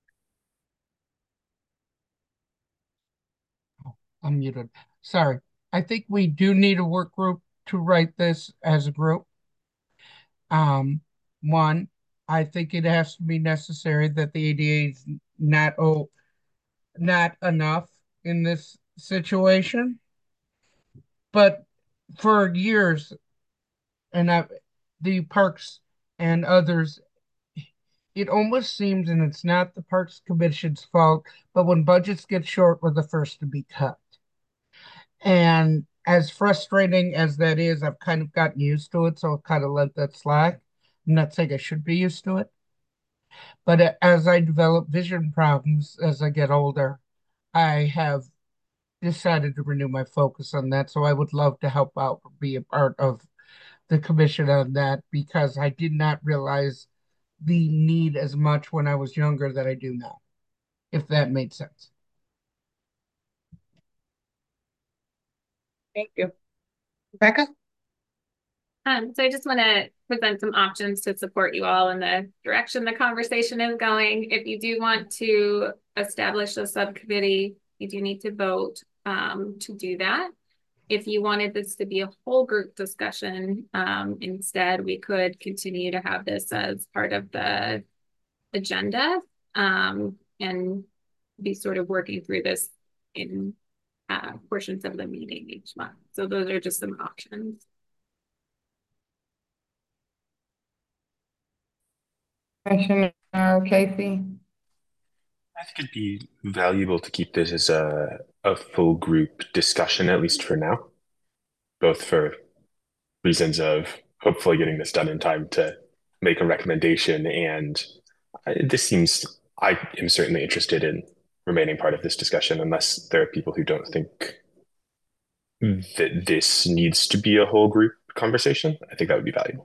Oh, I'm muted. Sorry. I think we do need a work group to write this as a group. Um, one, I think it has to be necessary that the A D A is not oh, not enough in this situation. But for years, and I, the parks and others, it almost seems, and it's not the Parks Commission's fault, but when budgets get short, we're the first to be cut. And as frustrating as that is, I've kind of gotten used to it, so I've kind of let that slide. I'm not saying I should be used to it, but as I develop vision problems as I get older, I have decided to renew my focus on that. So I would love to help out, be a part of the commission on that, because I did not realize the need as much when I was younger that I do now, if that made sense. Thank you. Rebecca? Um, so I just want to present some options to support you all in the direction the conversation is going. If you do want to establish a subcommittee, you do need to vote um, to do that. If you wanted this to be a whole group discussion, um, instead, we could continue to have this as part of the agenda um, and be sort of working through this in uh, portions of the meeting each month. So those are just some options. Commissioner Casey? I think it'd be valuable to keep this as a, a full group discussion, at least for now, both for reasons of hopefully getting this done in time to make a recommendation. And I, this seems, I am certainly interested in remaining part of this discussion, unless there are people who don't think that this needs to be a whole group conversation. I think that would be valuable.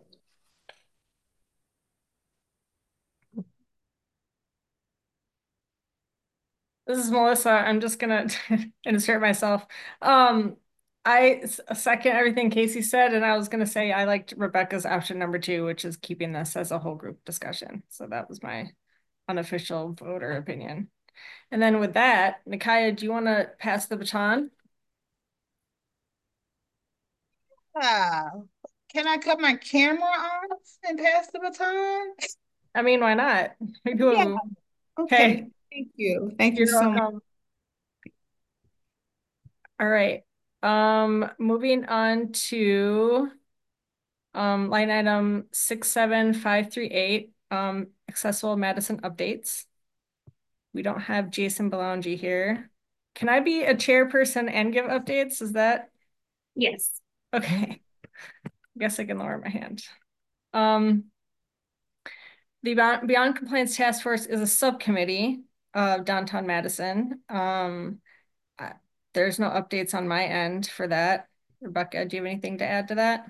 This is Melissa. I'm just gonna insert myself. Um, I second everything Casey said, and I was gonna say I liked Rebecca's option number two, which is keeping this as a whole group discussion. So that was my unofficial voter opinion. And then with that, Nikaya, do you want to pass the baton? Ah, can I cut my camera off and pass the baton? I mean, why not? We do Yeah. Okay. Okay. Thank you. Thank You're you so welcome. much. All right. Um, moving on to um, line item six seven five three eight, um, accessible Madison updates. We don't have Jason Belangi here. Can I be a chairperson and give updates? Is that? Yes. Okay. I guess I can lower my hand. Um, the Beyond, Beyond Compliance Task Force is a subcommittee of downtown Madison. Um, I, there's no updates on my end for that. Rebecca, do you have anything to add to that?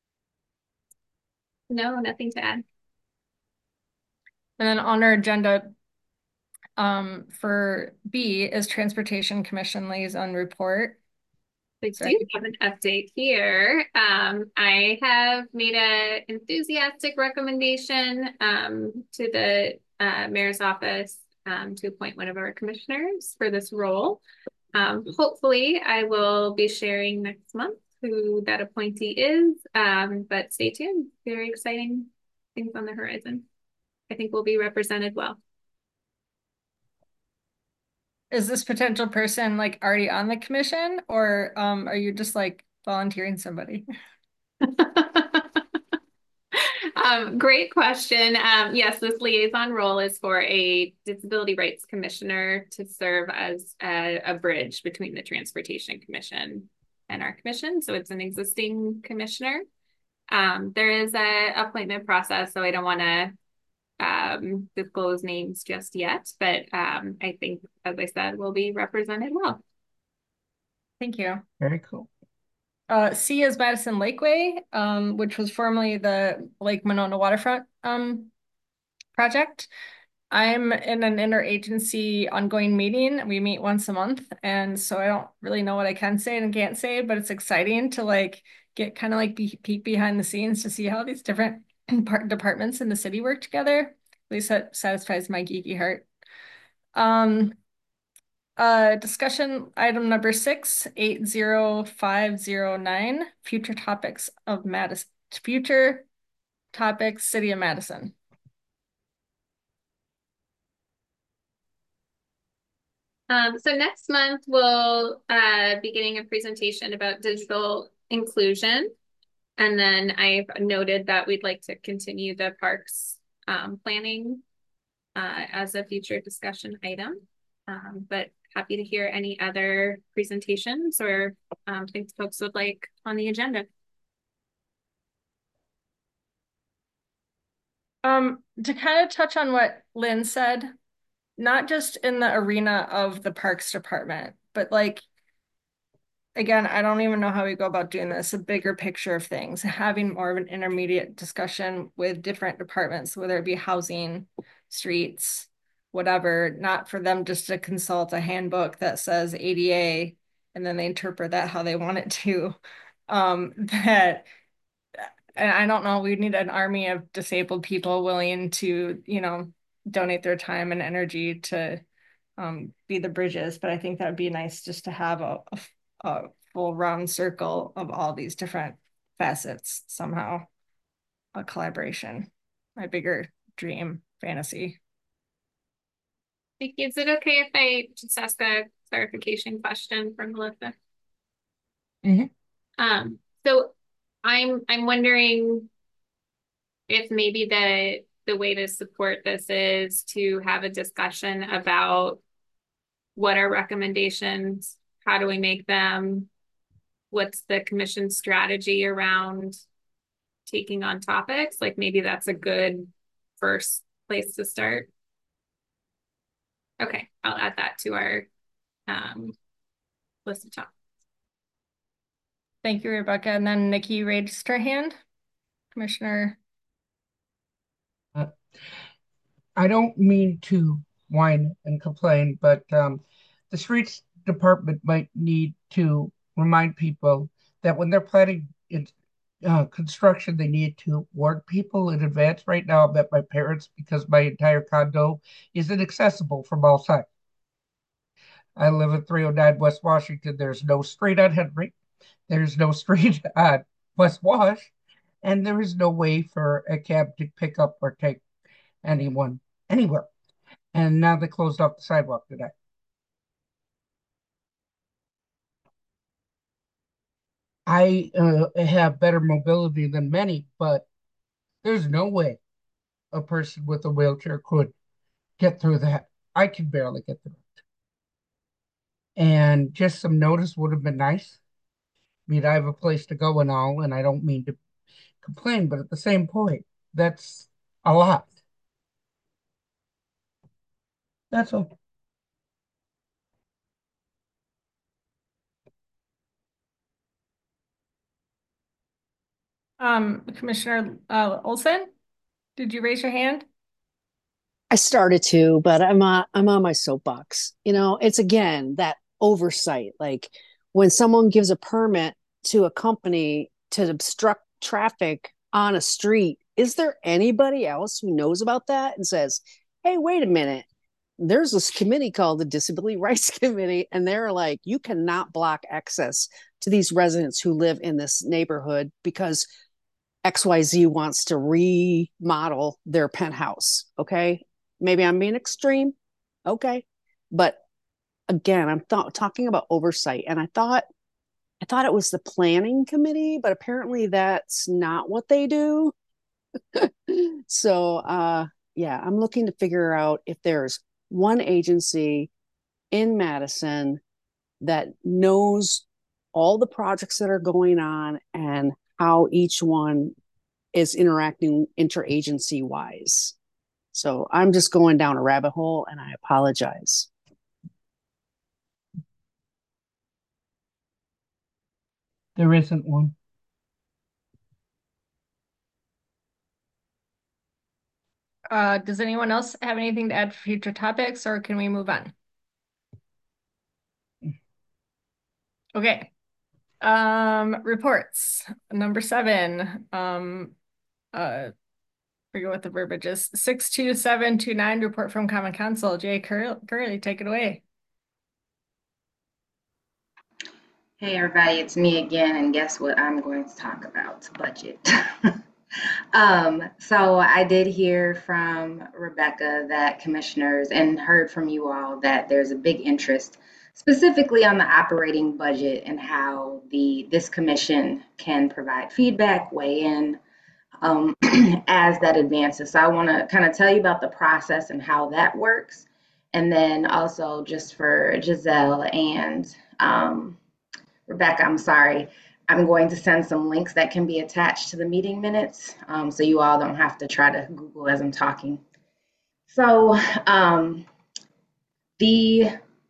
No, nothing to add. And then on our agenda, um, for B is Transportation Commission Liaison Report. I Sorry. do have an update here. Um, I have made an enthusiastic recommendation um, to the uh, mayor's office um, to appoint one of our commissioners for this role. Um, hopefully, I will be sharing next month who that appointee is, um, but stay tuned. Very exciting things on the horizon. I think we'll be represented well. Is this potential person like already on the commission, or um, are you just like volunteering somebody? Um, great question. Um, yes, this liaison role is for a disability rights commissioner to serve as a, a bridge between the Transportation Commission and our commission. So it's an existing commissioner. Um, there is a appointment process, so I don't want to um, disclose names just yet, but um, I think, as I said, we'll be represented well. Thank you. Very cool. Uh, C is Madison Lakeway, um, which was formerly the Lake Monona Waterfront um, project. I'm in an interagency ongoing meeting. We meet once a month, and so I don't really know what I can say and can't say, but it's exciting to like get kind of like be, peek behind the scenes to see how these different part departments in the city work together. At least that satisfies my geeky heart. Um, Uh, discussion item number six, eight zero five zero nine, future topics of Madison, future topics, City of Madison. Um, so next month, we'll uh, be getting a presentation about digital inclusion. And then I've noted that we'd like to continue the parks um, planning uh, as a future discussion item. Um, but happy to hear any other presentations or um, things folks would like on the agenda. Um, to kind of touch on what Lynn said, not just in the arena of the Parks Department, but like, again, I don't even know how we go about doing this, a bigger picture of things, having more of an intermediate discussion with different departments, whether it be housing, streets, whatever, not for them just to consult a handbook that says A D A and then they interpret that how they want it to. Um, that, and I don't know, we need an army of disabled people willing to, you know, donate their time and energy to um, be the bridges. But I think that would be nice just to have a, a, a full round circle of all these different facets somehow, a collaboration, my bigger dream fantasy. Is it okay if I just ask a clarification question from Melissa. Mhm. Um, so I'm I'm wondering if maybe the the way to support this is to have a discussion about what are recommendations, how do we make them, what's the commission's strategy around taking on topics? Like maybe that's a good first place to start. Okay, I'll add that to our um, list of topics. Thank you, Rebecca. And then Nikki raised her hand. Commissioner. Uh, I don't mean to whine and complain, but um, the streets department might need to remind people that when they're planning in, uh, construction, they need to warn people in advance. Right now, I'm at my parents because my entire condo is inaccessible from all sides. I live at three oh nine West Washington. There's no street on Henry. There's no street on West Wash. And there is no way for a cab to pick up or take anyone anywhere. And now they closed off the sidewalk today. I uh, have better mobility than many, but there's no way a person with a wheelchair could get through that. I can barely get through it. And just some notice would have been nice. I mean, I have a place to go and all, and I don't mean to complain, but at the same point, that's a lot. That's all. Um, Commissioner uh, Olson, did you raise your hand? I started to, but I'm on, I'm on my soapbox. You know, it's again that oversight. Like when someone gives a permit to a company to obstruct traffic on a street, is there anybody else who knows about that and says, hey, wait a minute, there's this committee called the Disability Rights Committee, and they're like, you cannot block access to these residents who live in this neighborhood because X Y Z wants to remodel their penthouse. Okay. Maybe I'm being extreme. Okay. But again, I'm th- talking about oversight. And I thought, I thought it was the planning committee, but apparently that's not what they do. So, uh, yeah, I'm looking to figure out if there's one agency in Madison that knows all the projects that are going on and how each one is interacting interagency wise. So I'm just going down a rabbit hole and I apologize. There isn't one. Uh, does anyone else have anything to add for future topics, or can we move on? Okay. Um, reports. Number seven. Um, uh, forget what the verbiage is. Six two seven two nine. Report from Common Council. Jay Cur Curley, take it away. Hey everybody, it's me again, and guess what I'm going to talk about? Budget. um, so I did hear from Rebecca that commissioners and heard from you all that there's a big interest specifically on the operating budget and how the this commission can provide feedback, weigh in um, as that advances. So I want to kind of tell you about the process and how that works. And then also just for Giselle and um, Rebecca, I'm sorry, I'm going to send some links that can be attached to the meeting minutes um, so you all don't have to try to Google as I'm talking. So um, the,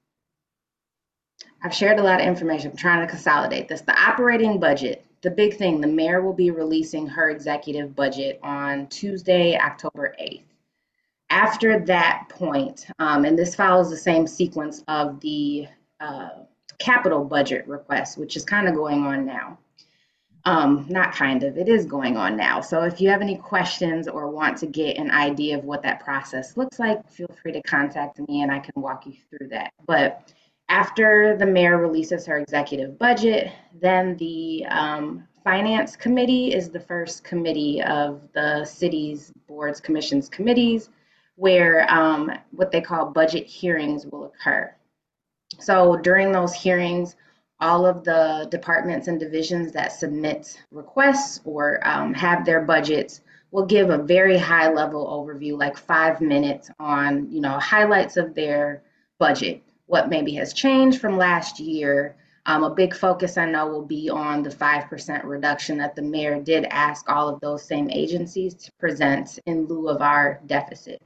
I've shared a lot of information. I'm trying to consolidate this. The operating budget, the big thing, the mayor will be releasing her executive budget on Tuesday, October eighth. After that point, um, and this follows the same sequence of the uh, capital budget request, which is kind of going on now. Um, not kind of, it is going on now. So if you have any questions or want to get an idea of what that process looks like, feel free to contact me and I can walk you through that. But after the mayor releases her executive budget, then the um, finance committee is the first committee of the city's boards, commissions, committees, where um, what they call budget hearings will occur. So during those hearings, all of the departments and divisions that submit requests or um, have their budgets will give a very high level overview, like five minutes on, you know, highlights of their budget, what maybe has changed from last year. Um, a big focus I know will be on the five percent reduction that the mayor did ask all of those same agencies to present in lieu of our deficit.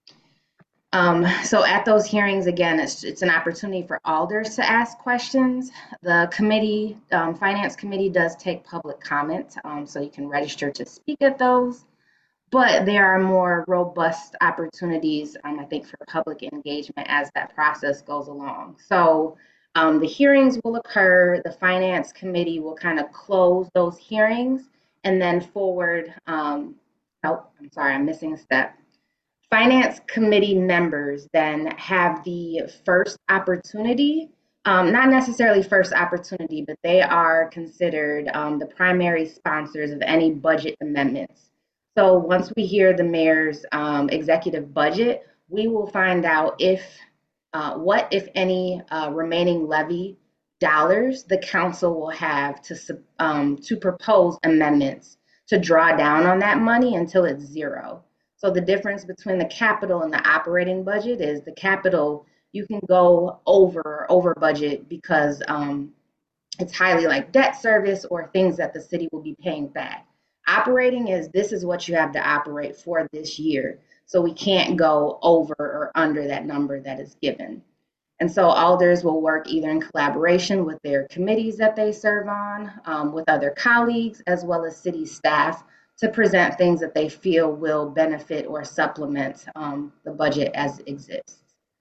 Um, so at those hearings, again, it's, it's an opportunity for alders to ask questions. The committee, um, finance committee does take public comment, um, so you can register to speak at those, but there are more robust opportunities, um, I think, for public engagement as that process goes along. So um, the hearings will occur, the finance committee will kind of close those hearings and then forward, um, oh, I'm sorry, I'm missing a step. Finance committee members then have the first opportunity, um, not necessarily first opportunity, but they are considered um, the primary sponsors of any budget amendments. So once we hear the mayor's um, executive budget, we will find out if, uh, what, if any, uh, remaining levy dollars the council will have to, um, to propose amendments to draw down on that money until it's zero. So the difference between the capital and the operating budget is the capital, you can go over, over budget because um, it's highly like debt service or things that the city will be paying back. Operating is, this is what you have to operate for this year. So we can't go over or under that number that is given. And so alders will work either in collaboration with their committees that they serve on, um, with other colleagues, as well as city staff to present things that they feel will benefit or supplement um, the budget as it exists.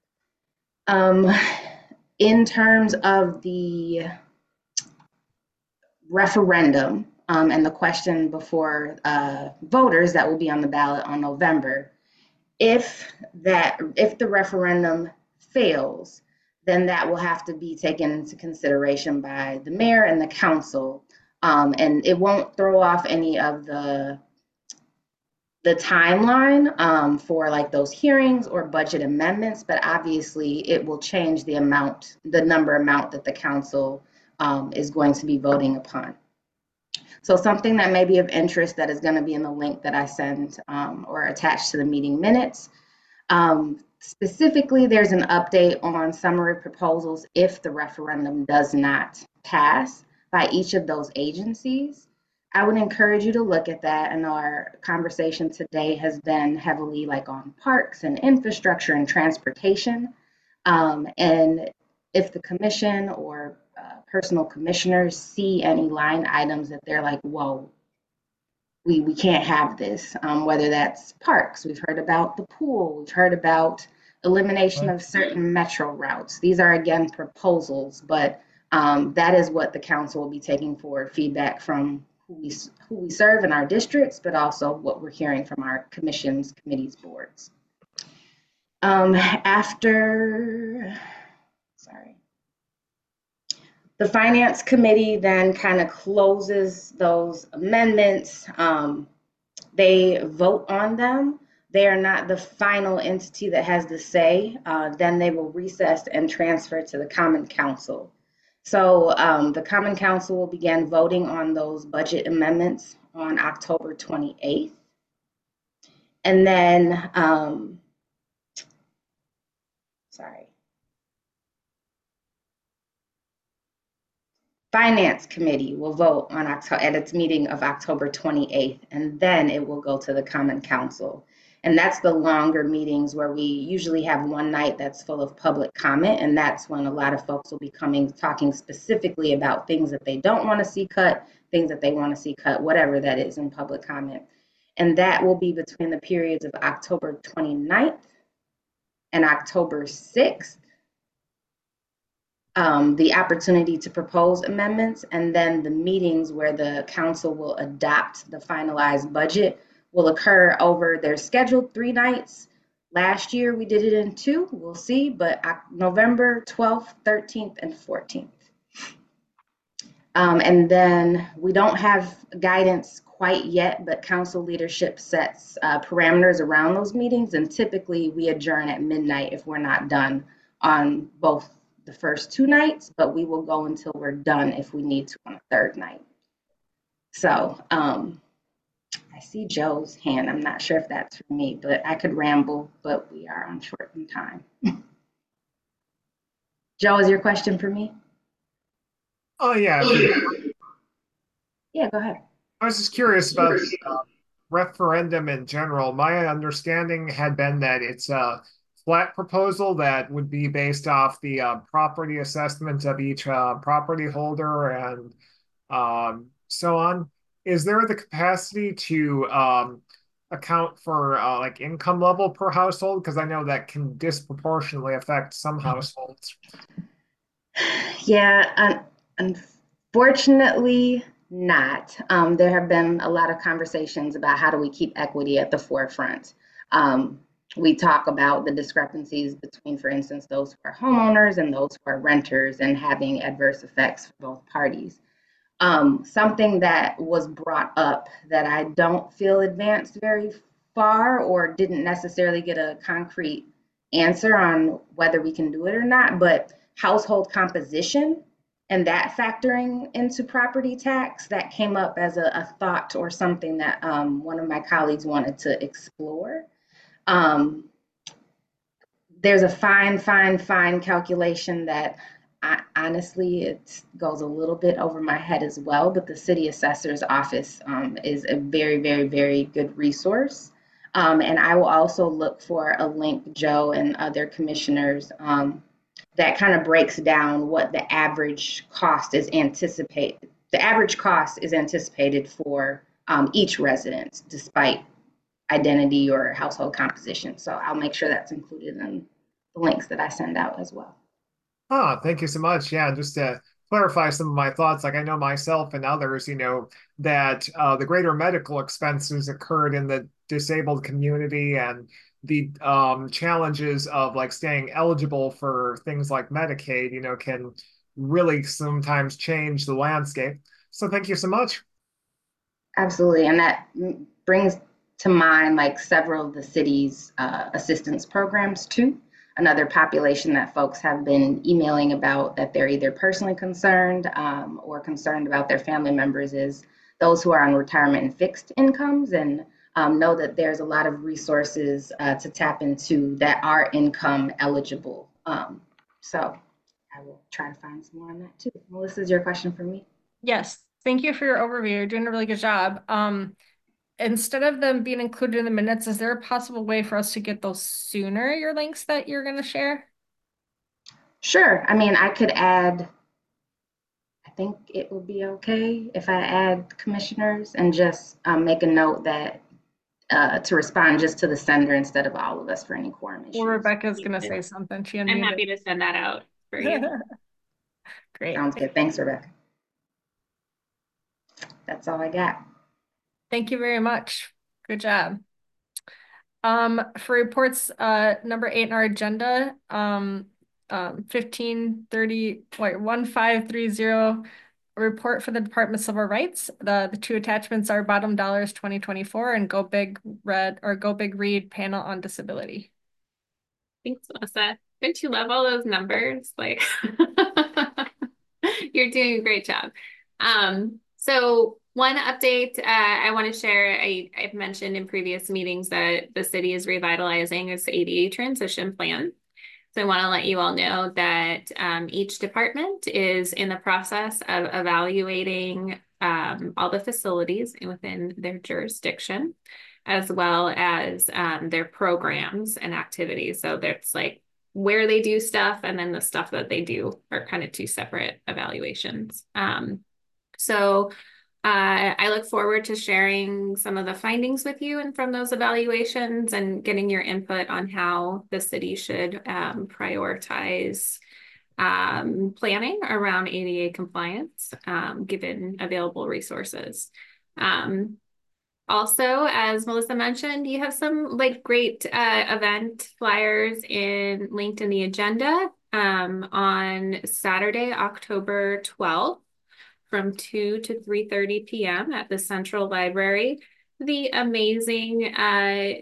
Um, in terms of the referendum um, and the question before uh, voters that will be on the ballot on November, if that if the referendum fails, then that will have to be taken into consideration by the mayor and the council. Um, and it won't throw off any of the the timeline um, for like those hearings or budget amendments, but obviously it will change the amount, the number amount that the council um, is going to be voting upon. So something that may be of interest that is going to be in the link that I send um, or attached to the meeting minutes. Um, specifically, there's an update on summary proposals if the referendum does not pass by each of those agencies. I would encourage you to look at that. I know our conversation today has been heavily like on parks and infrastructure and transportation. Um, and if the commission or uh, personal commissioners see any line items that they're like, whoa, we, we can't have this, um, whether that's parks, we've heard about the pool, we've heard about elimination of certain metro routes. These are, again, proposals, but um, that is what the council will be taking forward, feedback from who we, who we serve in our districts, but also what we're hearing from our commissions, committees, boards. Um, after, sorry. The finance committee then kind of closes those amendments. Um, they vote on them. They are not the final entity that has the say. Uh, then they will recess and transfer to the Common Council. So um, the Common Council will begin voting on those budget amendments on October twenty-eighth. And then, um, sorry. Finance Committee will vote on October, at its meeting of October twenty-eighth, and then it will go to the Common Council. And that's the longer meetings where we usually have one night that's full of public comment, and that's when a lot of folks will be coming, talking specifically about things that they don't want to see cut, things that they want to see cut, whatever that is in public comment. And that will be between the periods of October twenty-ninth and October sixth. Um, the opportunity to propose amendments, and then the meetings where the council will adopt the finalized budget will occur over their scheduled three nights. Last year we did it in two, we'll see, but November twelfth, thirteenth, and fourteenth. Um, and then we don't have guidance quite yet, but council leadership sets uh, parameters around those meetings, and typically we adjourn at midnight if we're not done on both the first two nights, but we will go until we're done if we need to on a third night. So um, I see Joe's hand. I'm not sure if that's for me, but I could ramble, but we are on short in time. Joe, is your question for me? Oh, yeah. Yeah, go ahead. I was just curious about the uh, referendum in general. My understanding had been that it's a flat proposal that would be based off the uh, property assessment of each uh, property holder and um, so on. Is there the capacity to um, account for uh, like income level per household? Because I know that can disproportionately affect some households. Yeah, un unfortunately not. Um, there have been a lot of conversations about how do we keep equity at the forefront. Um, we talk about the discrepancies between, for instance, those who are homeowners and those who are renters and having adverse effects for both parties. Um, something that was brought up that I don't feel advanced very far or didn't necessarily get a concrete answer on whether we can do it or not, but household composition and that factoring into property tax, that came up as a, a thought or something that um, one of my colleagues wanted to explore. Um, there's a fine, fine, fine calculation that I, honestly, it goes a little bit over my head as well, but the city assessor's office um, is a very, very, very good resource. Um, and I will also look for a link, Joe and other commissioners, um, that kind of breaks down what the average cost is anticipated. The average cost is anticipated for um, each resident, despite identity or household composition. So I'll make sure that's included in the links that I send out as well. Oh, thank you so much. Yeah, just to clarify some of my thoughts, like I know myself and others, you know, that uh, the greater medical expenses occurred in the disabled community and the um, challenges of like staying eligible for things like Medicaid, you know, can really sometimes change the landscape. So thank you so much. Absolutely. And that brings to mind like several of the city's uh, assistance programs too. Another population that folks have been emailing about that they're either personally concerned um, or concerned about their family members is those who are on retirement and fixed incomes, and um, know that there's a lot of resources uh, to tap into that are income eligible. Um, so I will try to find some more on that too. Melissa, is your question for me? Yes, thank you for your overview. You're doing a really good job. Um, instead of them being included in the minutes, is there a possible way for us to get those sooner, your links that you're going to share? Sure. I mean, I could add, I think it would be okay if I add commissioners and just um, make a note that uh, to respond just to the sender instead of all of us for any quorum issues. Well, Rebecca's going to say something. She unmuted. I'm happy to send that out for you. Great. Sounds good. Thanks, Rebecca. That's all I got. Thank you very much. Good job. Um, for reports, uh, number eight in our agenda, um, um, fifteen thirty, wait, one five three zero, a report for the Department of Civil Rights. The the two attachments are Bottom Dollars twenty twenty-four and Go Big Red or Go Big Read Panel on Disability. Thanks, Melissa. Don't you love all those numbers? Like, you're doing a great job. Um, so one update uh, I want to share, I, I've mentioned in previous meetings that the city is revitalizing its A D A transition plan. So I want to let you all know that um, each department is in the process of evaluating um, all the facilities within their jurisdiction, as well as um, their programs and activities. So that's like where they do stuff, and then the stuff that they do are kind of two separate evaluations. Um, so uh, I look forward to sharing some of the findings with you and from those evaluations and getting your input on how the city should um, prioritize um, planning around A D A compliance, um, given available resources. Um, Also, as Melissa mentioned, you have some like great uh, event flyers in linked in the agenda um, on Saturday, October twelfth from two to three thirty p m at the Central Library. The amazing uh,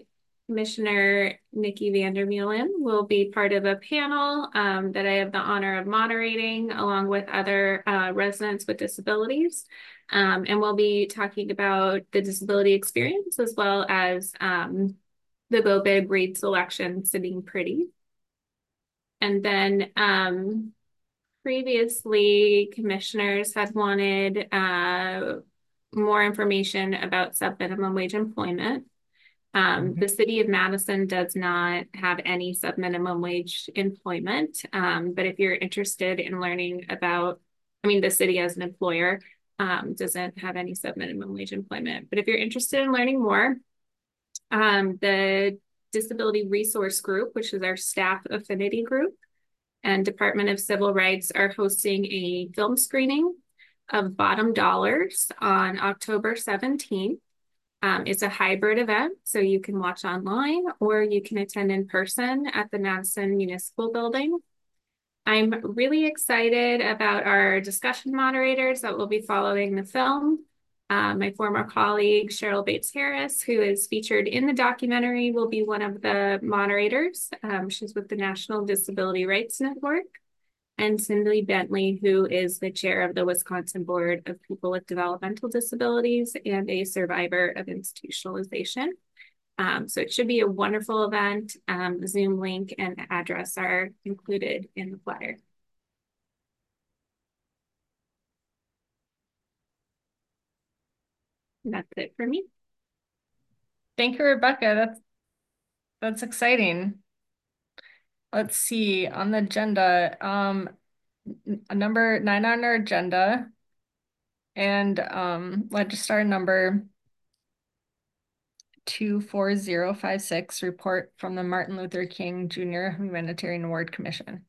Commissioner Nikki Vandermeulen will be part of a panel um, that I have the honor of moderating along with other uh, residents with disabilities. Um, and we'll be talking about the disability experience as well as um, the BOBID grade selection sitting pretty. And then um, previously, commissioners had wanted uh, more information about sub-minimum wage employment. Um, the city of Madison does not have any sub-minimum wage employment, um, but if you're interested in learning about, I mean, the city as an employer um, doesn't have any sub-minimum wage employment. But if you're interested in learning more, um, the Disability Resource Group, which is our staff affinity group, and Department of Civil Rights are hosting a film screening of Bottom Dollars on October seventeenth. Um, it's a hybrid event, so you can watch online or you can attend in person at the Madison Municipal Building. I'm really excited about our discussion moderators that will be following the film. Uh, my former colleague, Cheryl Bates Harris, who is featured in the documentary, will be one of the moderators. Um, she's with the National Disability Rights Network. And Cindy Bentley, who is the chair of the Wisconsin Board of People with Developmental Disabilities and a survivor of institutionalization. Um, so it should be a wonderful event. Um, the Zoom link and address are included in the flyer. And that's it for me. Thank you, Rebecca. That's that's exciting. Let's see on the agenda. Um, number nine on our agenda, and um, legislator number two four zero five six, report from the Martin Luther King Junior Humanitarian Award Commission.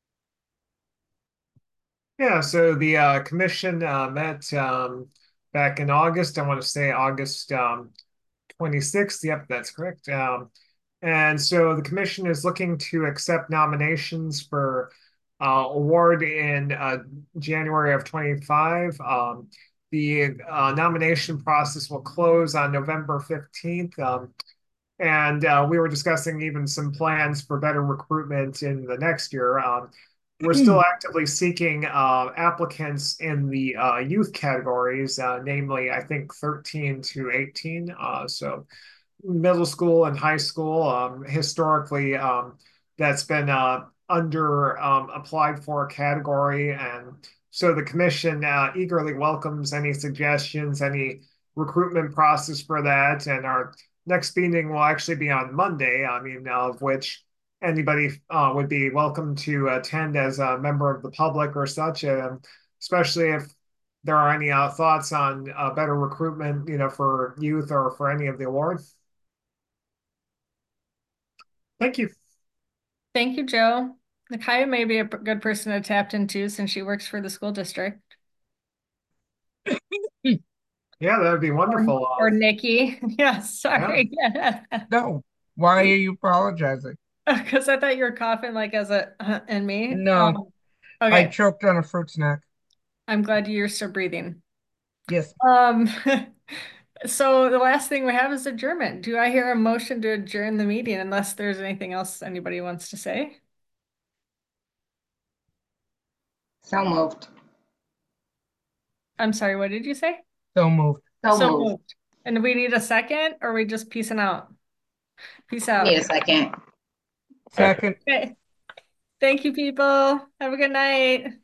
Yeah, so the uh, commission uh, met um, back in August. I want to say August um, twenty-sixth. Yep, that's correct. Um, and so the commission is looking to accept nominations for uh, award in uh, January of twenty-five. Um, the uh, nomination process will close on November fifteenth. Um, and uh, we were discussing even some plans for better recruitment in the next year. Um, we're still actively seeking uh, applicants in the uh, youth categories, uh, namely, I think thirteen to eighteen. Uh, so middle school and high school. Um, historically, um, that's been uh, under um, applied for a category. And so the commission uh, eagerly welcomes any suggestions, any recruitment process for that. And our next meeting will actually be on Monday, I mean, of which anybody uh, would be welcome to attend as a member of the public or such, uh, especially if there are any uh, thoughts on uh, better recruitment, you know, for youth or for any of the awards. Thank you. Thank you, Joe. Nakaya may be a good person to tap into since she works for the school district. Yeah, that would be wonderful. Or, or Nikki. Yeah, sorry. Yeah. No, why are you apologizing? Because I thought you were coughing like as a uh, and me. No, um, okay. I choked on a fruit snack. I'm glad you're still breathing. Yes. Um. So the last thing we have is adjournment. Do I hear a motion to adjourn the meeting unless there's anything else anybody wants to say? So moved. I'm sorry, what did you say? So moved. So, So moved. moved. And do we need a second or are we just peacing out? Peace out. Need a second. Second. Okay. Thank you, people. Have a good night.